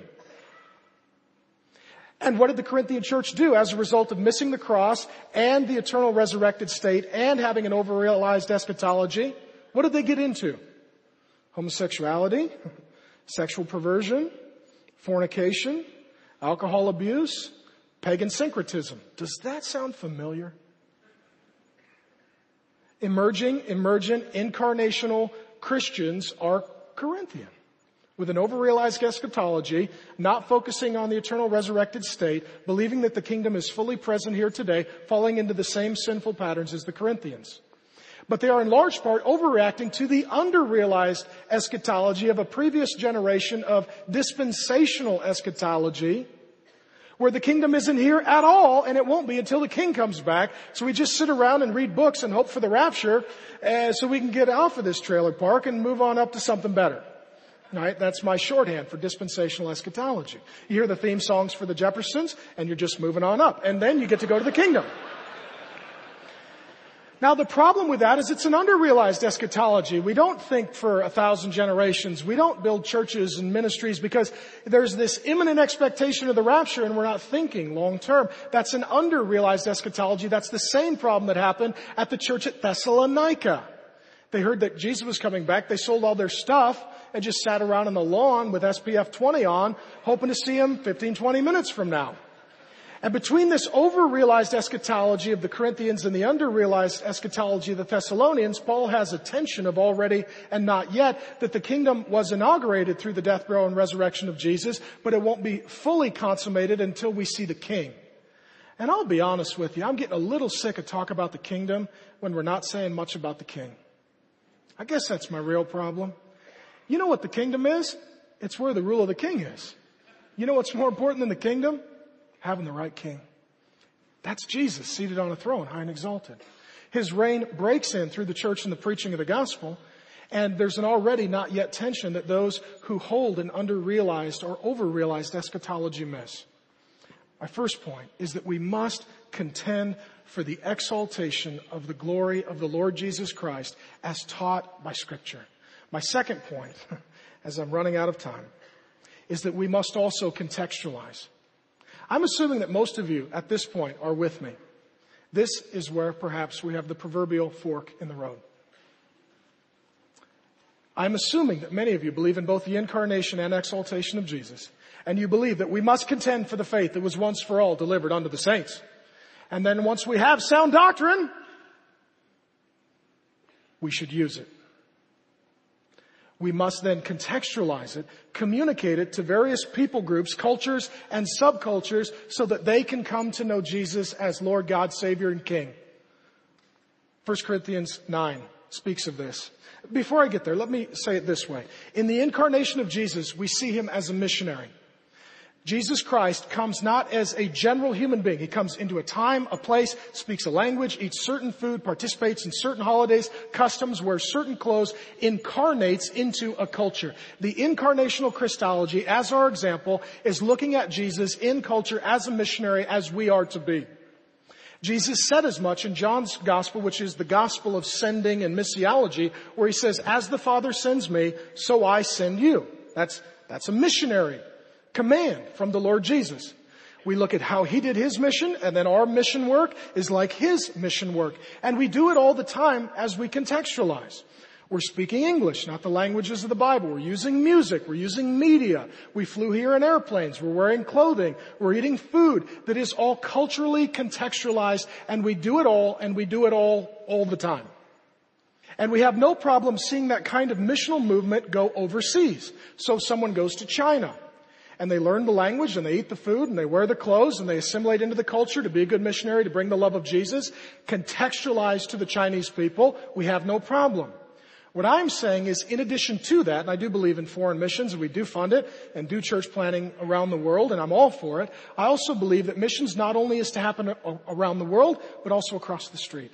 And what did the Corinthian church do as a result of missing the cross and the eternal resurrected state and having an over-realized eschatology? What did they get into? Homosexuality, sexual perversion, fornication, alcohol abuse, pagan syncretism. Does that sound familiar? Emerging, emergent, incarnational Christians are Corinthian, with an over-realized eschatology, not focusing on the eternal resurrected state, believing that the kingdom is fully present here today, falling into the same sinful patterns as the Corinthians. But they are in large part overreacting to the under-realized eschatology of a previous generation of dispensational eschatology, where the kingdom isn't here at all, and it won't be until the king comes back. So we just sit around and read books and hope for the rapture, uh, so we can get off of this trailer park and move on up to something better. Right? That's my shorthand for dispensational eschatology. You hear the theme songs for the Jeffersons, and you're just moving on up. And then you get to go to the kingdom. Now the problem with that is it's an underrealized eschatology. We don't think for a thousand generations. We don't build churches and ministries because there's this imminent expectation of the rapture and we're not thinking long term. That's an underrealized eschatology. That's the same problem that happened at the church at Thessalonica. They heard that Jesus was coming back. They sold all their stuff and just sat around on the lawn with S P F twenty on, hoping to see him fifteen, twenty minutes from now. And between this over-realized eschatology of the Corinthians and the under-realized eschatology of the Thessalonians, Paul has a tension of already and not yet, that the kingdom was inaugurated through the death, burial, and resurrection of Jesus, but it won't be fully consummated until we see the King. And I'll be honest with you, I'm getting a little sick of talking about the kingdom when we're not saying much about the King. I guess that's my real problem. You know what the kingdom is? It's where the rule of the king is. You know what's more important than the kingdom? Having the right king. That's Jesus seated on a throne, high and exalted. His reign breaks in through the church and the preaching of the gospel. And there's an already not yet tension that those who hold an under-realized or over-realized eschatology miss. My first point is that we must contend for the exaltation of the glory of the Lord Jesus Christ as taught by Scripture. My second point, as I'm running out of time, is that we must also contextualize. I'm assuming that most of you at this point are with me. This is where perhaps we have the proverbial fork in the road. I'm assuming that many of you believe in both the incarnation and exaltation of Jesus. And you believe that we must contend for the faith that was once for all delivered unto the saints. And then once we have sound doctrine, we should use it. We must then contextualize it, communicate it to various people groups, cultures, and subcultures so that they can come to know Jesus as Lord God, Savior, and King. First Corinthians nine speaks of this. Before I get there, let me say it this way. In the incarnation of Jesus, we see him as a missionary. Jesus Christ comes not as a general human being. He comes into a time, a place, speaks a language, eats certain food, participates in certain holidays, customs, wears certain clothes, incarnates into a culture. The incarnational Christology, as our example, is looking at Jesus in culture as a missionary as we are to be. Jesus said as much in John's gospel, which is the gospel of sending and missiology, where he says, as the Father sends me, so I send you. That's, that's a missionary command from the Lord Jesus. We look at how he did his mission, and then our mission work is like his mission work. And we do it all the time as we contextualize. We're speaking English, not the languages of the Bible. We're using music. We're using media. We flew here in airplanes. We're wearing clothing. We're eating food that is all culturally contextualized, and we do it all, and we do it all, all the time. And we have no problem seeing that kind of missional movement go overseas. So someone goes to China, and they learn the language, and they eat the food, and they wear the clothes, and they assimilate into the culture to be a good missionary, to bring the love of Jesus, contextualized to the Chinese people. We have no problem. What I'm saying is, in addition to that, and I do believe in foreign missions, and we do fund it, and do church planting around the world, and I'm all for it, I also believe that missions not only is to happen around the world, but also across the street.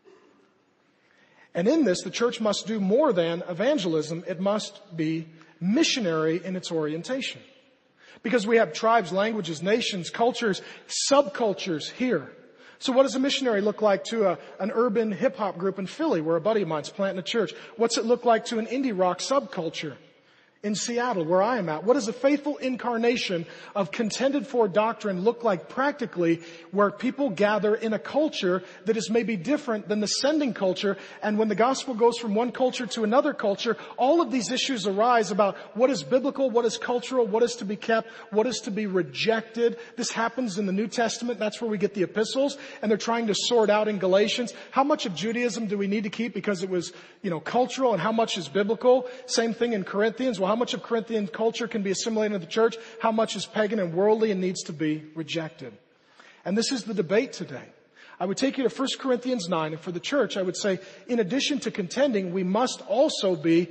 And in this, the church must do more than evangelism. It must be missionary in its orientation. Because we have tribes, languages, nations, cultures, subcultures here. So what does a missionary look like to a, an urban hip-hop group in Philly where a buddy of mine's planting a church? What's it look like to an indie rock subculture in Seattle where I am at? What does a faithful incarnation of contended for doctrine look like practically where people gather in a culture that is maybe different than the sending culture? And when the gospel goes from one culture to another culture, all of these issues arise about what is biblical, what is cultural, what is to be kept, what is to be rejected. This happens in the New Testament. That's where we get the epistles, and they're trying to sort out in Galatians. How much of Judaism do we need to keep because it was, you know, cultural, and how much is biblical? Same thing in Corinthians. Well, how much of Corinthian culture can be assimilated into the church? How much is pagan and worldly and needs to be rejected? And this is the debate today. I would take you to First Corinthians nine, and for the church, I would say, in addition to contending, we must also be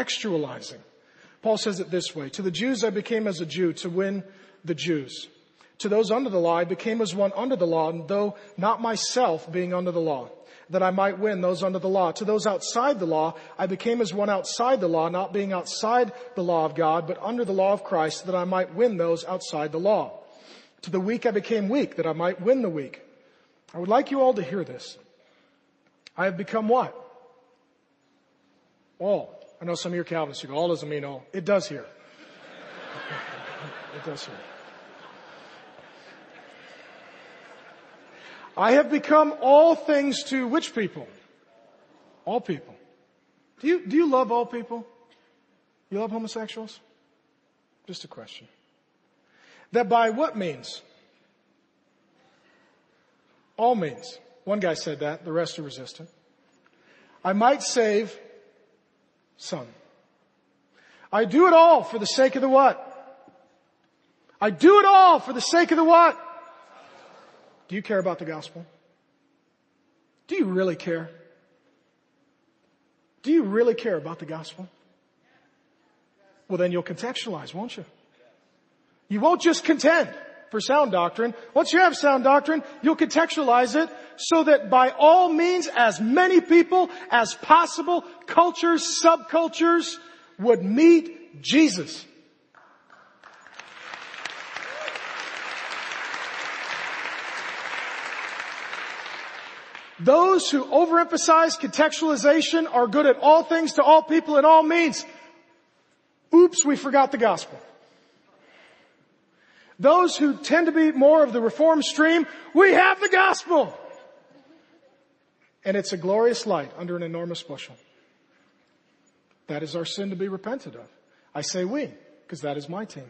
contextualizing. Paul says it this way: to the Jews I became as a Jew to win the Jews. To those under the law, I became as one under the law, and though not myself being under the law, that I might win those under the law. To those outside the law, I became as one outside the law, not being outside the law of God, but under the law of Christ, that I might win those outside the law. To the weak I became weak, that I might win the weak. I would like you all to hear this. I have become what? All. I know some of you are Calvinists. You go, all doesn't mean all. It does here. It does here. I have become all things to which people? All people. Do you, do you love all people? You love homosexuals? Just a question. That by what means? All means. One guy said that. The rest are resistant. I might save some. I do it all for the sake of the what? I do it all for the sake of the what? Do you care about the gospel? Do you really care? Do you really care about the gospel? Well, then you'll contextualize, won't you? You won't just contend for sound doctrine. Once you have sound doctrine, you'll contextualize it so that by all means, as many people as possible, cultures, subcultures, would meet Jesus. Those who overemphasize contextualization are good at all things to all people in all means. Oops, we forgot the gospel. Those who tend to be more of the reform stream, we have the gospel. And it's a glorious light under an enormous bushel. That is our sin to be repented of. I say we, because that is my team.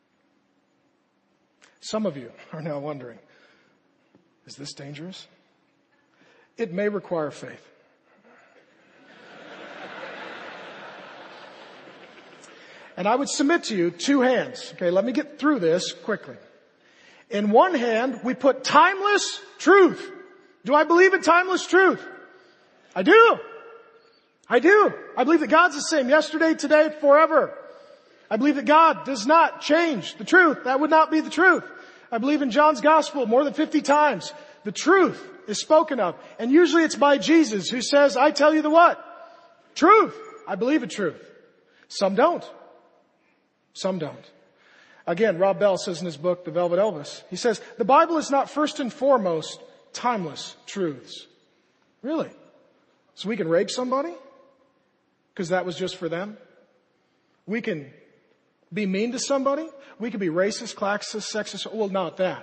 Some of you are now wondering, is this dangerous? It may require faith. And I would submit to you two hands. Okay, let me get through this quickly. In one hand, we put timeless truth. Do I believe in timeless truth? I do. I do. I believe that God's the same yesterday, today, forever. I believe that God does not change the truth. That would not be the truth. I believe in John's gospel more than fifty times. The truth is spoken of. And usually it's by Jesus who says, I tell you the what? Truth. I believe in truth. Some don't. Some don't. Again, Rob Bell says in his book, The Velvet Elvis, he says, the Bible is not first and foremost timeless truths. Really? So we can rape somebody? Because that was just for them? We can be mean to somebody? We can be racist, classist, sexist. Well, not that.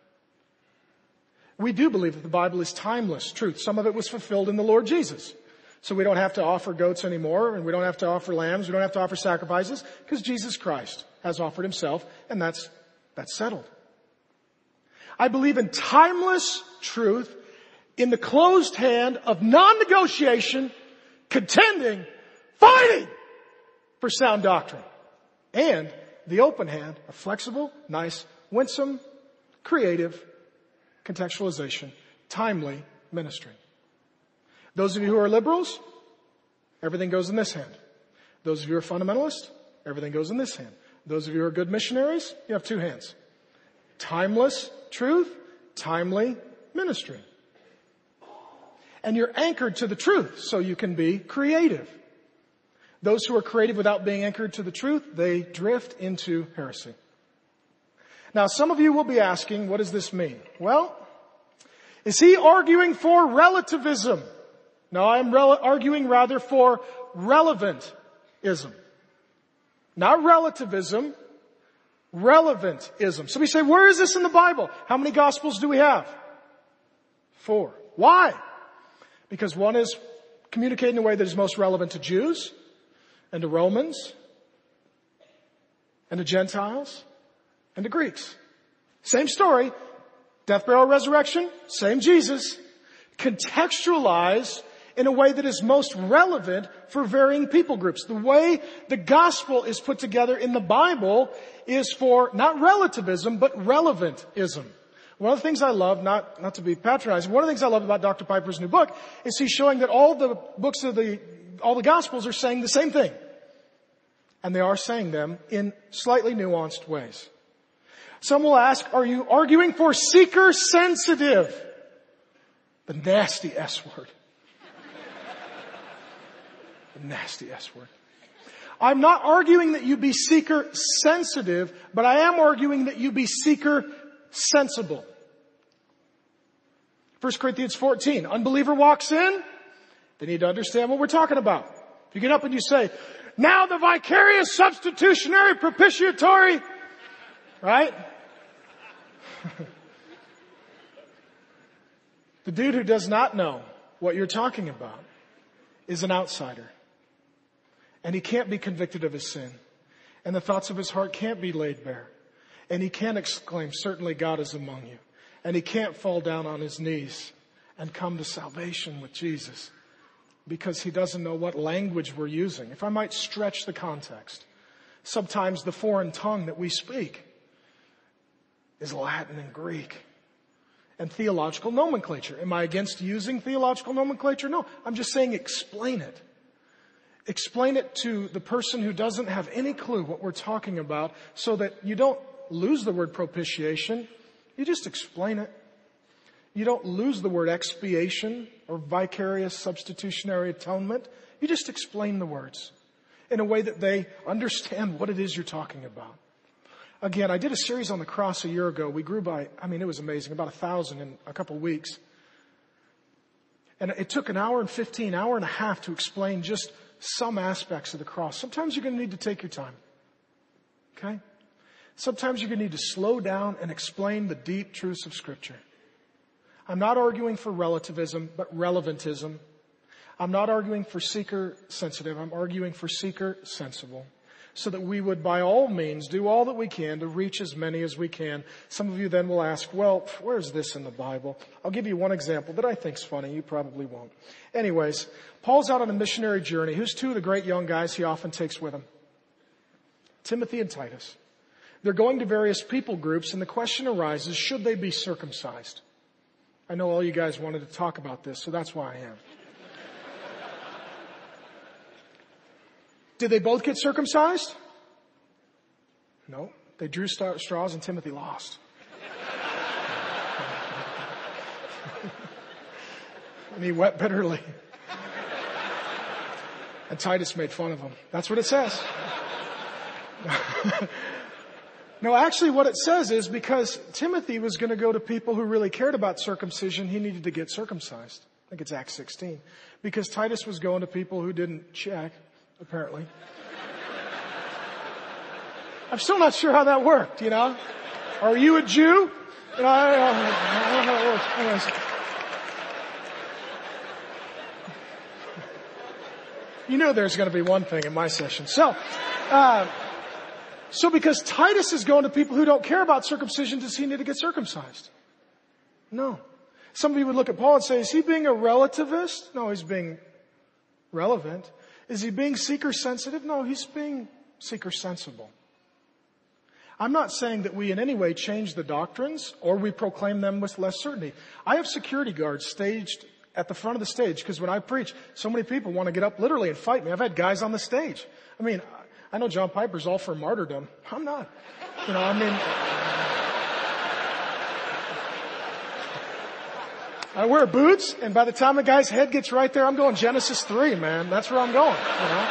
We do believe that the Bible is timeless truth. Some of it was fulfilled in the Lord Jesus. So we don't have to offer goats anymore, and we don't have to offer lambs, we don't have to offer sacrifices, because Jesus Christ has offered himself, and that's, that's settled. I believe in timeless truth in the closed hand of non-negotiation, contending, fighting for sound doctrine. And the open hand of flexible, nice, winsome, creative, contextualization, timely ministry. Those of you who are liberals, everything goes in this hand. Those of you who are fundamentalists, everything goes in this hand. Those of you who are good missionaries, you have two hands. Timeless truth, timely ministry. And you're anchored to the truth so you can be creative. Those who are creative without being anchored to the truth, they drift into heresy. Now, some of you will be asking, what does this mean? Well, is he arguing for relativism? No, I'm rel- arguing rather for relevantism. Not relativism, relevantism. So we say, where is this in the Bible? How many gospels do we have? Four. Why? Because one is communicated in a way that is most relevant to Jews and to Romans and to Gentiles and to Greeks. Same story. Death, burial, resurrection. Same Jesus. Contextualized in a way that is most relevant for varying people groups. The way the gospel is put together in the Bible is for not relativism, but relevantism. One of the things I love, not, not to be patronizing, one of the things I love about Doctor Piper's new book is he's showing that all the books of the, all the gospels are saying the same thing. And they are saying them in slightly nuanced ways. Some will ask, are you arguing for seeker sensitive? The nasty S word. The nasty S word. I'm not arguing that you be seeker sensitive, but I am arguing that you be seeker sensible. First Corinthians fourteen, unbeliever walks in, they need to understand what we're talking about. If you get up and you say, now the vicarious, substitutionary, propitiatory, right? The dude who does not know what you're talking about is an outsider. And he can't be convicted of his sin. And the thoughts of his heart can't be laid bare. And he can't exclaim, certainly God is among you. And he can't fall down on his knees and come to salvation with Jesus because he doesn't know what language we're using. If I might stretch the context, sometimes the foreign tongue that we speak is Latin and Greek and theological nomenclature. Am I against using theological nomenclature? No, I'm just saying explain it. Explain it to the person who doesn't have any clue what we're talking about so that you don't lose the word propitiation. You just explain it. You don't lose the word expiation or vicarious substitutionary atonement. You just explain the words in a way that they understand what it is you're talking about. Again, I did a series on the cross a year ago. We grew by, I mean, it was amazing, about a thousand in a couple of weeks. And it took an hour and fifteen, hour and a half to explain just some aspects of the cross. Sometimes you're going to need to take your time. Okay? Sometimes you're going to need to slow down and explain the deep truths of Scripture. I'm not arguing for relativism, but relevantism. I'm not arguing for seeker sensitive. I'm arguing for seeker sensible. So that we would by all means do all that we can to reach as many as we can. Some of you then will ask, well, where's this in the Bible? I'll give you one example that I think's funny. You probably won't. Anyways, Paul's out on a missionary journey. Who's two of the great young guys he often takes with him? Timothy and Titus. They're going to various people groups, and the question arises, should they be circumcised? I know all you guys wanted to talk about this, so that's why I am. Did they both get circumcised? No. They drew straws and Timothy lost. And he wept bitterly. And Titus made fun of him. That's what it says. No, actually what it says is because Timothy was going to go to people who really cared about circumcision, he needed to get circumcised. I think it's Acts sixteen. Because Titus was going to people who didn't check, apparently. I'm still not sure how that worked, you know. Are you a Jew? You know, I, I don't know how it works. Anyways. You know there's going to be one thing in my session. So, uh, so because Titus is going to people who don't care about circumcision, does he need to get circumcised? No. Some of you would look at Paul and say, is he being a relativist? No, he's being relevant. Is he being seeker sensitive? No, he's being seeker sensible. I'm not saying that we in any way change the doctrines or we proclaim them with less certainty. I have security guards staged at the front of the stage because when I preach, so many people want to get up literally and fight me. I've had guys on the stage. I mean, I know John Piper's all for martyrdom. I'm not. You know, I mean, I wear boots, and by the time a guy's head gets right there, I'm going Genesis three, man. That's where I'm going, you know.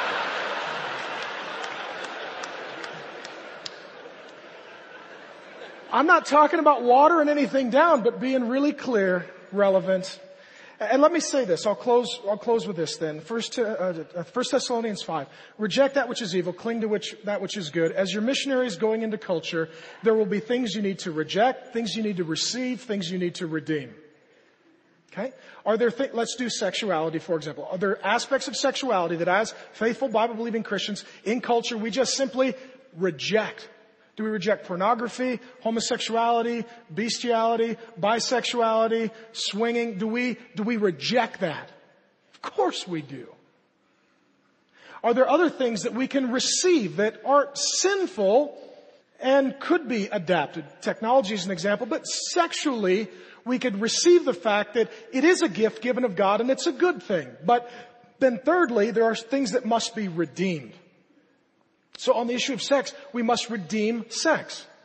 I'm not talking about watering anything down, but being really clear, relevant. And let me say this. I'll close, I'll close with this then. First, uh, First Thessalonians five. Reject that which is evil, cling to which, that which is good. As your missionaries going into culture, there will be things you need to reject, things you need to receive, things you need to redeem. Okay? Are there, th- let's do sexuality, for example. Are there aspects of sexuality that as faithful Bible-believing Christians in culture, we just simply reject? Do we reject pornography, homosexuality, bestiality, bisexuality, swinging? Do we, do we reject that? Of course we do. Are there other things that we can receive that aren't sinful and could be adapted? Technology is an example, but sexually, we could receive the fact that it is a gift given of God and it's a good thing. But then thirdly, there are things that must be redeemed. So on the issue of sex, we must redeem sex.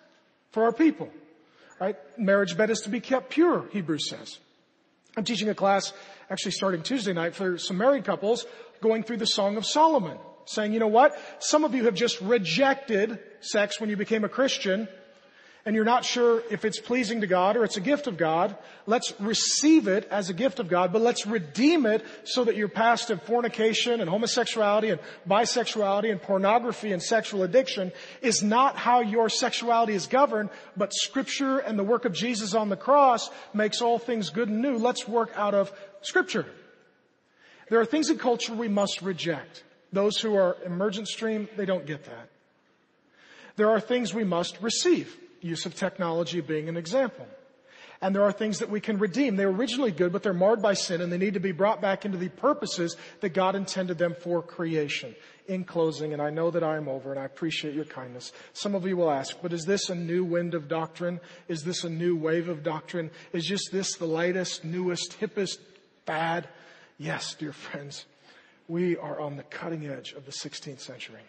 for our people, right? Marriage bed is to be kept pure, Hebrews says. I'm teaching a class actually starting Tuesday night for some married couples going through the Song of Solomon, saying, you know what? Some of you have just rejected sex when you became a Christian, and you're not sure if it's pleasing to God or it's a gift of God. Let's receive it as a gift of God, but let's redeem it so that your past of fornication and homosexuality and bisexuality and pornography and sexual addiction is not how your sexuality is governed, but Scripture and the work of Jesus on the cross makes all things good and new. Let's work out of Scripture. There are things in culture we must reject. Those who are emergent stream, they don't get that. There are things we must receive. Use of technology being an example. And there are things that we can redeem. They're originally good, but they're marred by sin, and they need to be brought back into the purposes that God intended them for creation. In closing, and I know that I am over, and I appreciate your kindness, some of you will ask, but is this a new wind of doctrine? Is this a new wave of doctrine? Is just this the latest, newest, hippest fad? Yes, dear friends, we are on the cutting edge of the sixteenth century.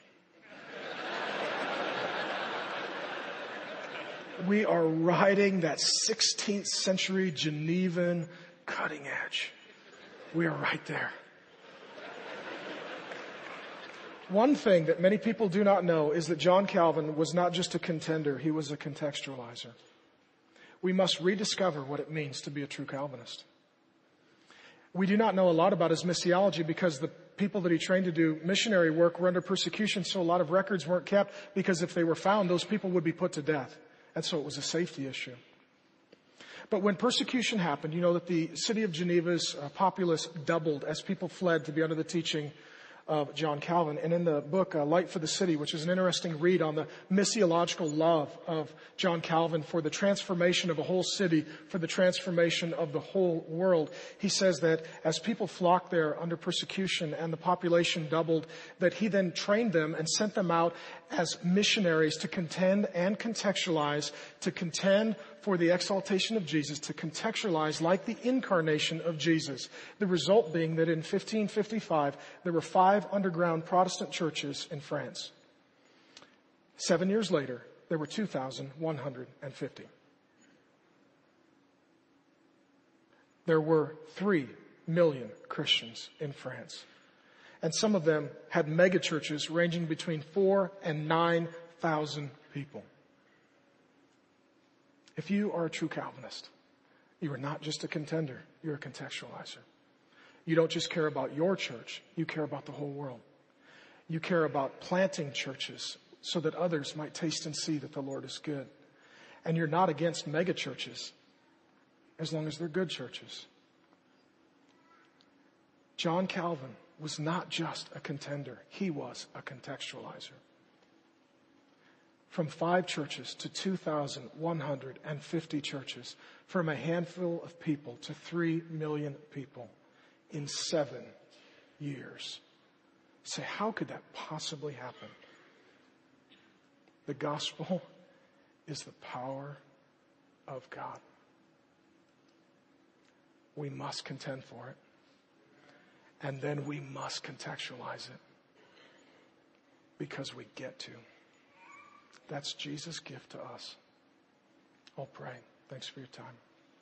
We are riding that sixteenth century Genevan cutting edge. We are right there. One thing that many people do not know is that John Calvin was not just a contender, he was a contextualizer. We must rediscover what it means to be a true Calvinist. We do not know a lot about his missiology because the people that he trained to do missionary work were under persecution, so a lot of records weren't kept, because if they were found, those people would be put to death. And so it was a safety issue. But when persecution happened, you know that the city of Geneva's uh, populace doubled as people fled to be under the teaching of John Calvin. And in the book, uh, Light for the City, which is an interesting read on the missiological love of John Calvin for the transformation of a whole city, for the transformation of the whole world, he says that as people flocked there under persecution and the population doubled, that he then trained them and sent them out as missionaries to contend and contextualize, to contend for the exaltation of Jesus, to contextualize like the incarnation of Jesus. The result being that in fifteen fifty-five, there were five underground Protestant churches in France. Seven years later, there were two thousand one hundred fifty. There were three million Christians in France. And some of them had mega churches ranging between four and nine thousand people. If you are a true Calvinist, you are not just a contender, you're a contextualizer. You don't just care about your church, you care about the whole world. You care about planting churches so that others might taste and see that the Lord is good. And you're not against mega churches as long as they're good churches. John Calvin was not just a contender, he was a contextualizer. From five churches to two thousand one hundred fifty churches, from a handful of people to three million people in seven years. Say, how could that possibly happen? The gospel is the power of God. We must contend for it. And then we must contextualize it. Because we get to. That's Jesus' gift to us. I'll pray. Thanks for your time.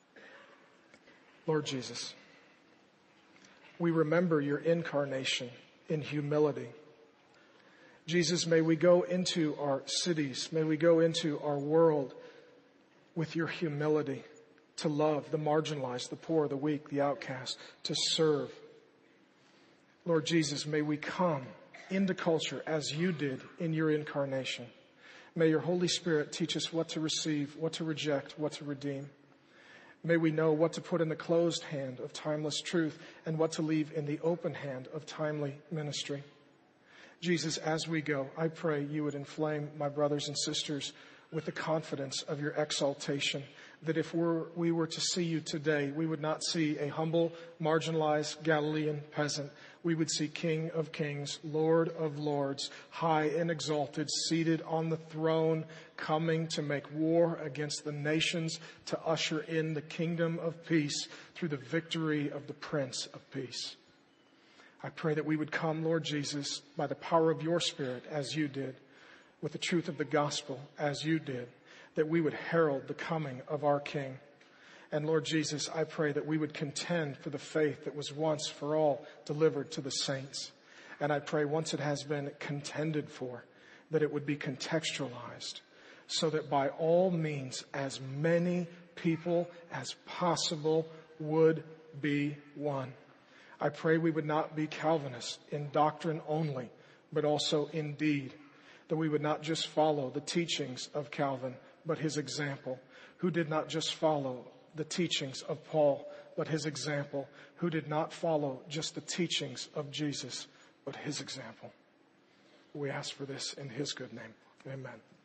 Lord Jesus, we remember your incarnation in humility. Jesus, may we go into our cities, may we go into our world with your humility to love the marginalized, the poor, the weak, the outcast, to serve. Lord Jesus, may we come into culture as you did in your incarnation. May your Holy Spirit teach us what to receive, what to reject, what to redeem. May we know what to put in the closed hand of timeless truth and what to leave in the open hand of timely ministry. Jesus, as we go, I pray you would inflame my brothers and sisters with the confidence of your exaltation, that if we're, we were to see you today, we would not see a humble, marginalized Galilean peasant. We would see King of Kings, Lord of Lords, high and exalted, seated on the throne, coming to make war against the nations, to usher in the kingdom of peace through the victory of the Prince of Peace. I pray that we would come, Lord Jesus, by the power of your Spirit, as you did, with the truth of the gospel, as you did, that we would herald the coming of our King. And Lord Jesus, I pray that we would contend for the faith that was once for all delivered to the saints. And I pray once it has been contended for, that it would be contextualized, so that by all means, as many people as possible would be one. I pray we would not be Calvinists in doctrine only, but also in deed. That we would not just follow the teachings of Calvin, but his example, who did not just follow the teachings of Paul, but his example, who did not follow just the teachings of Jesus, but his example. We ask for this in his good name. Amen.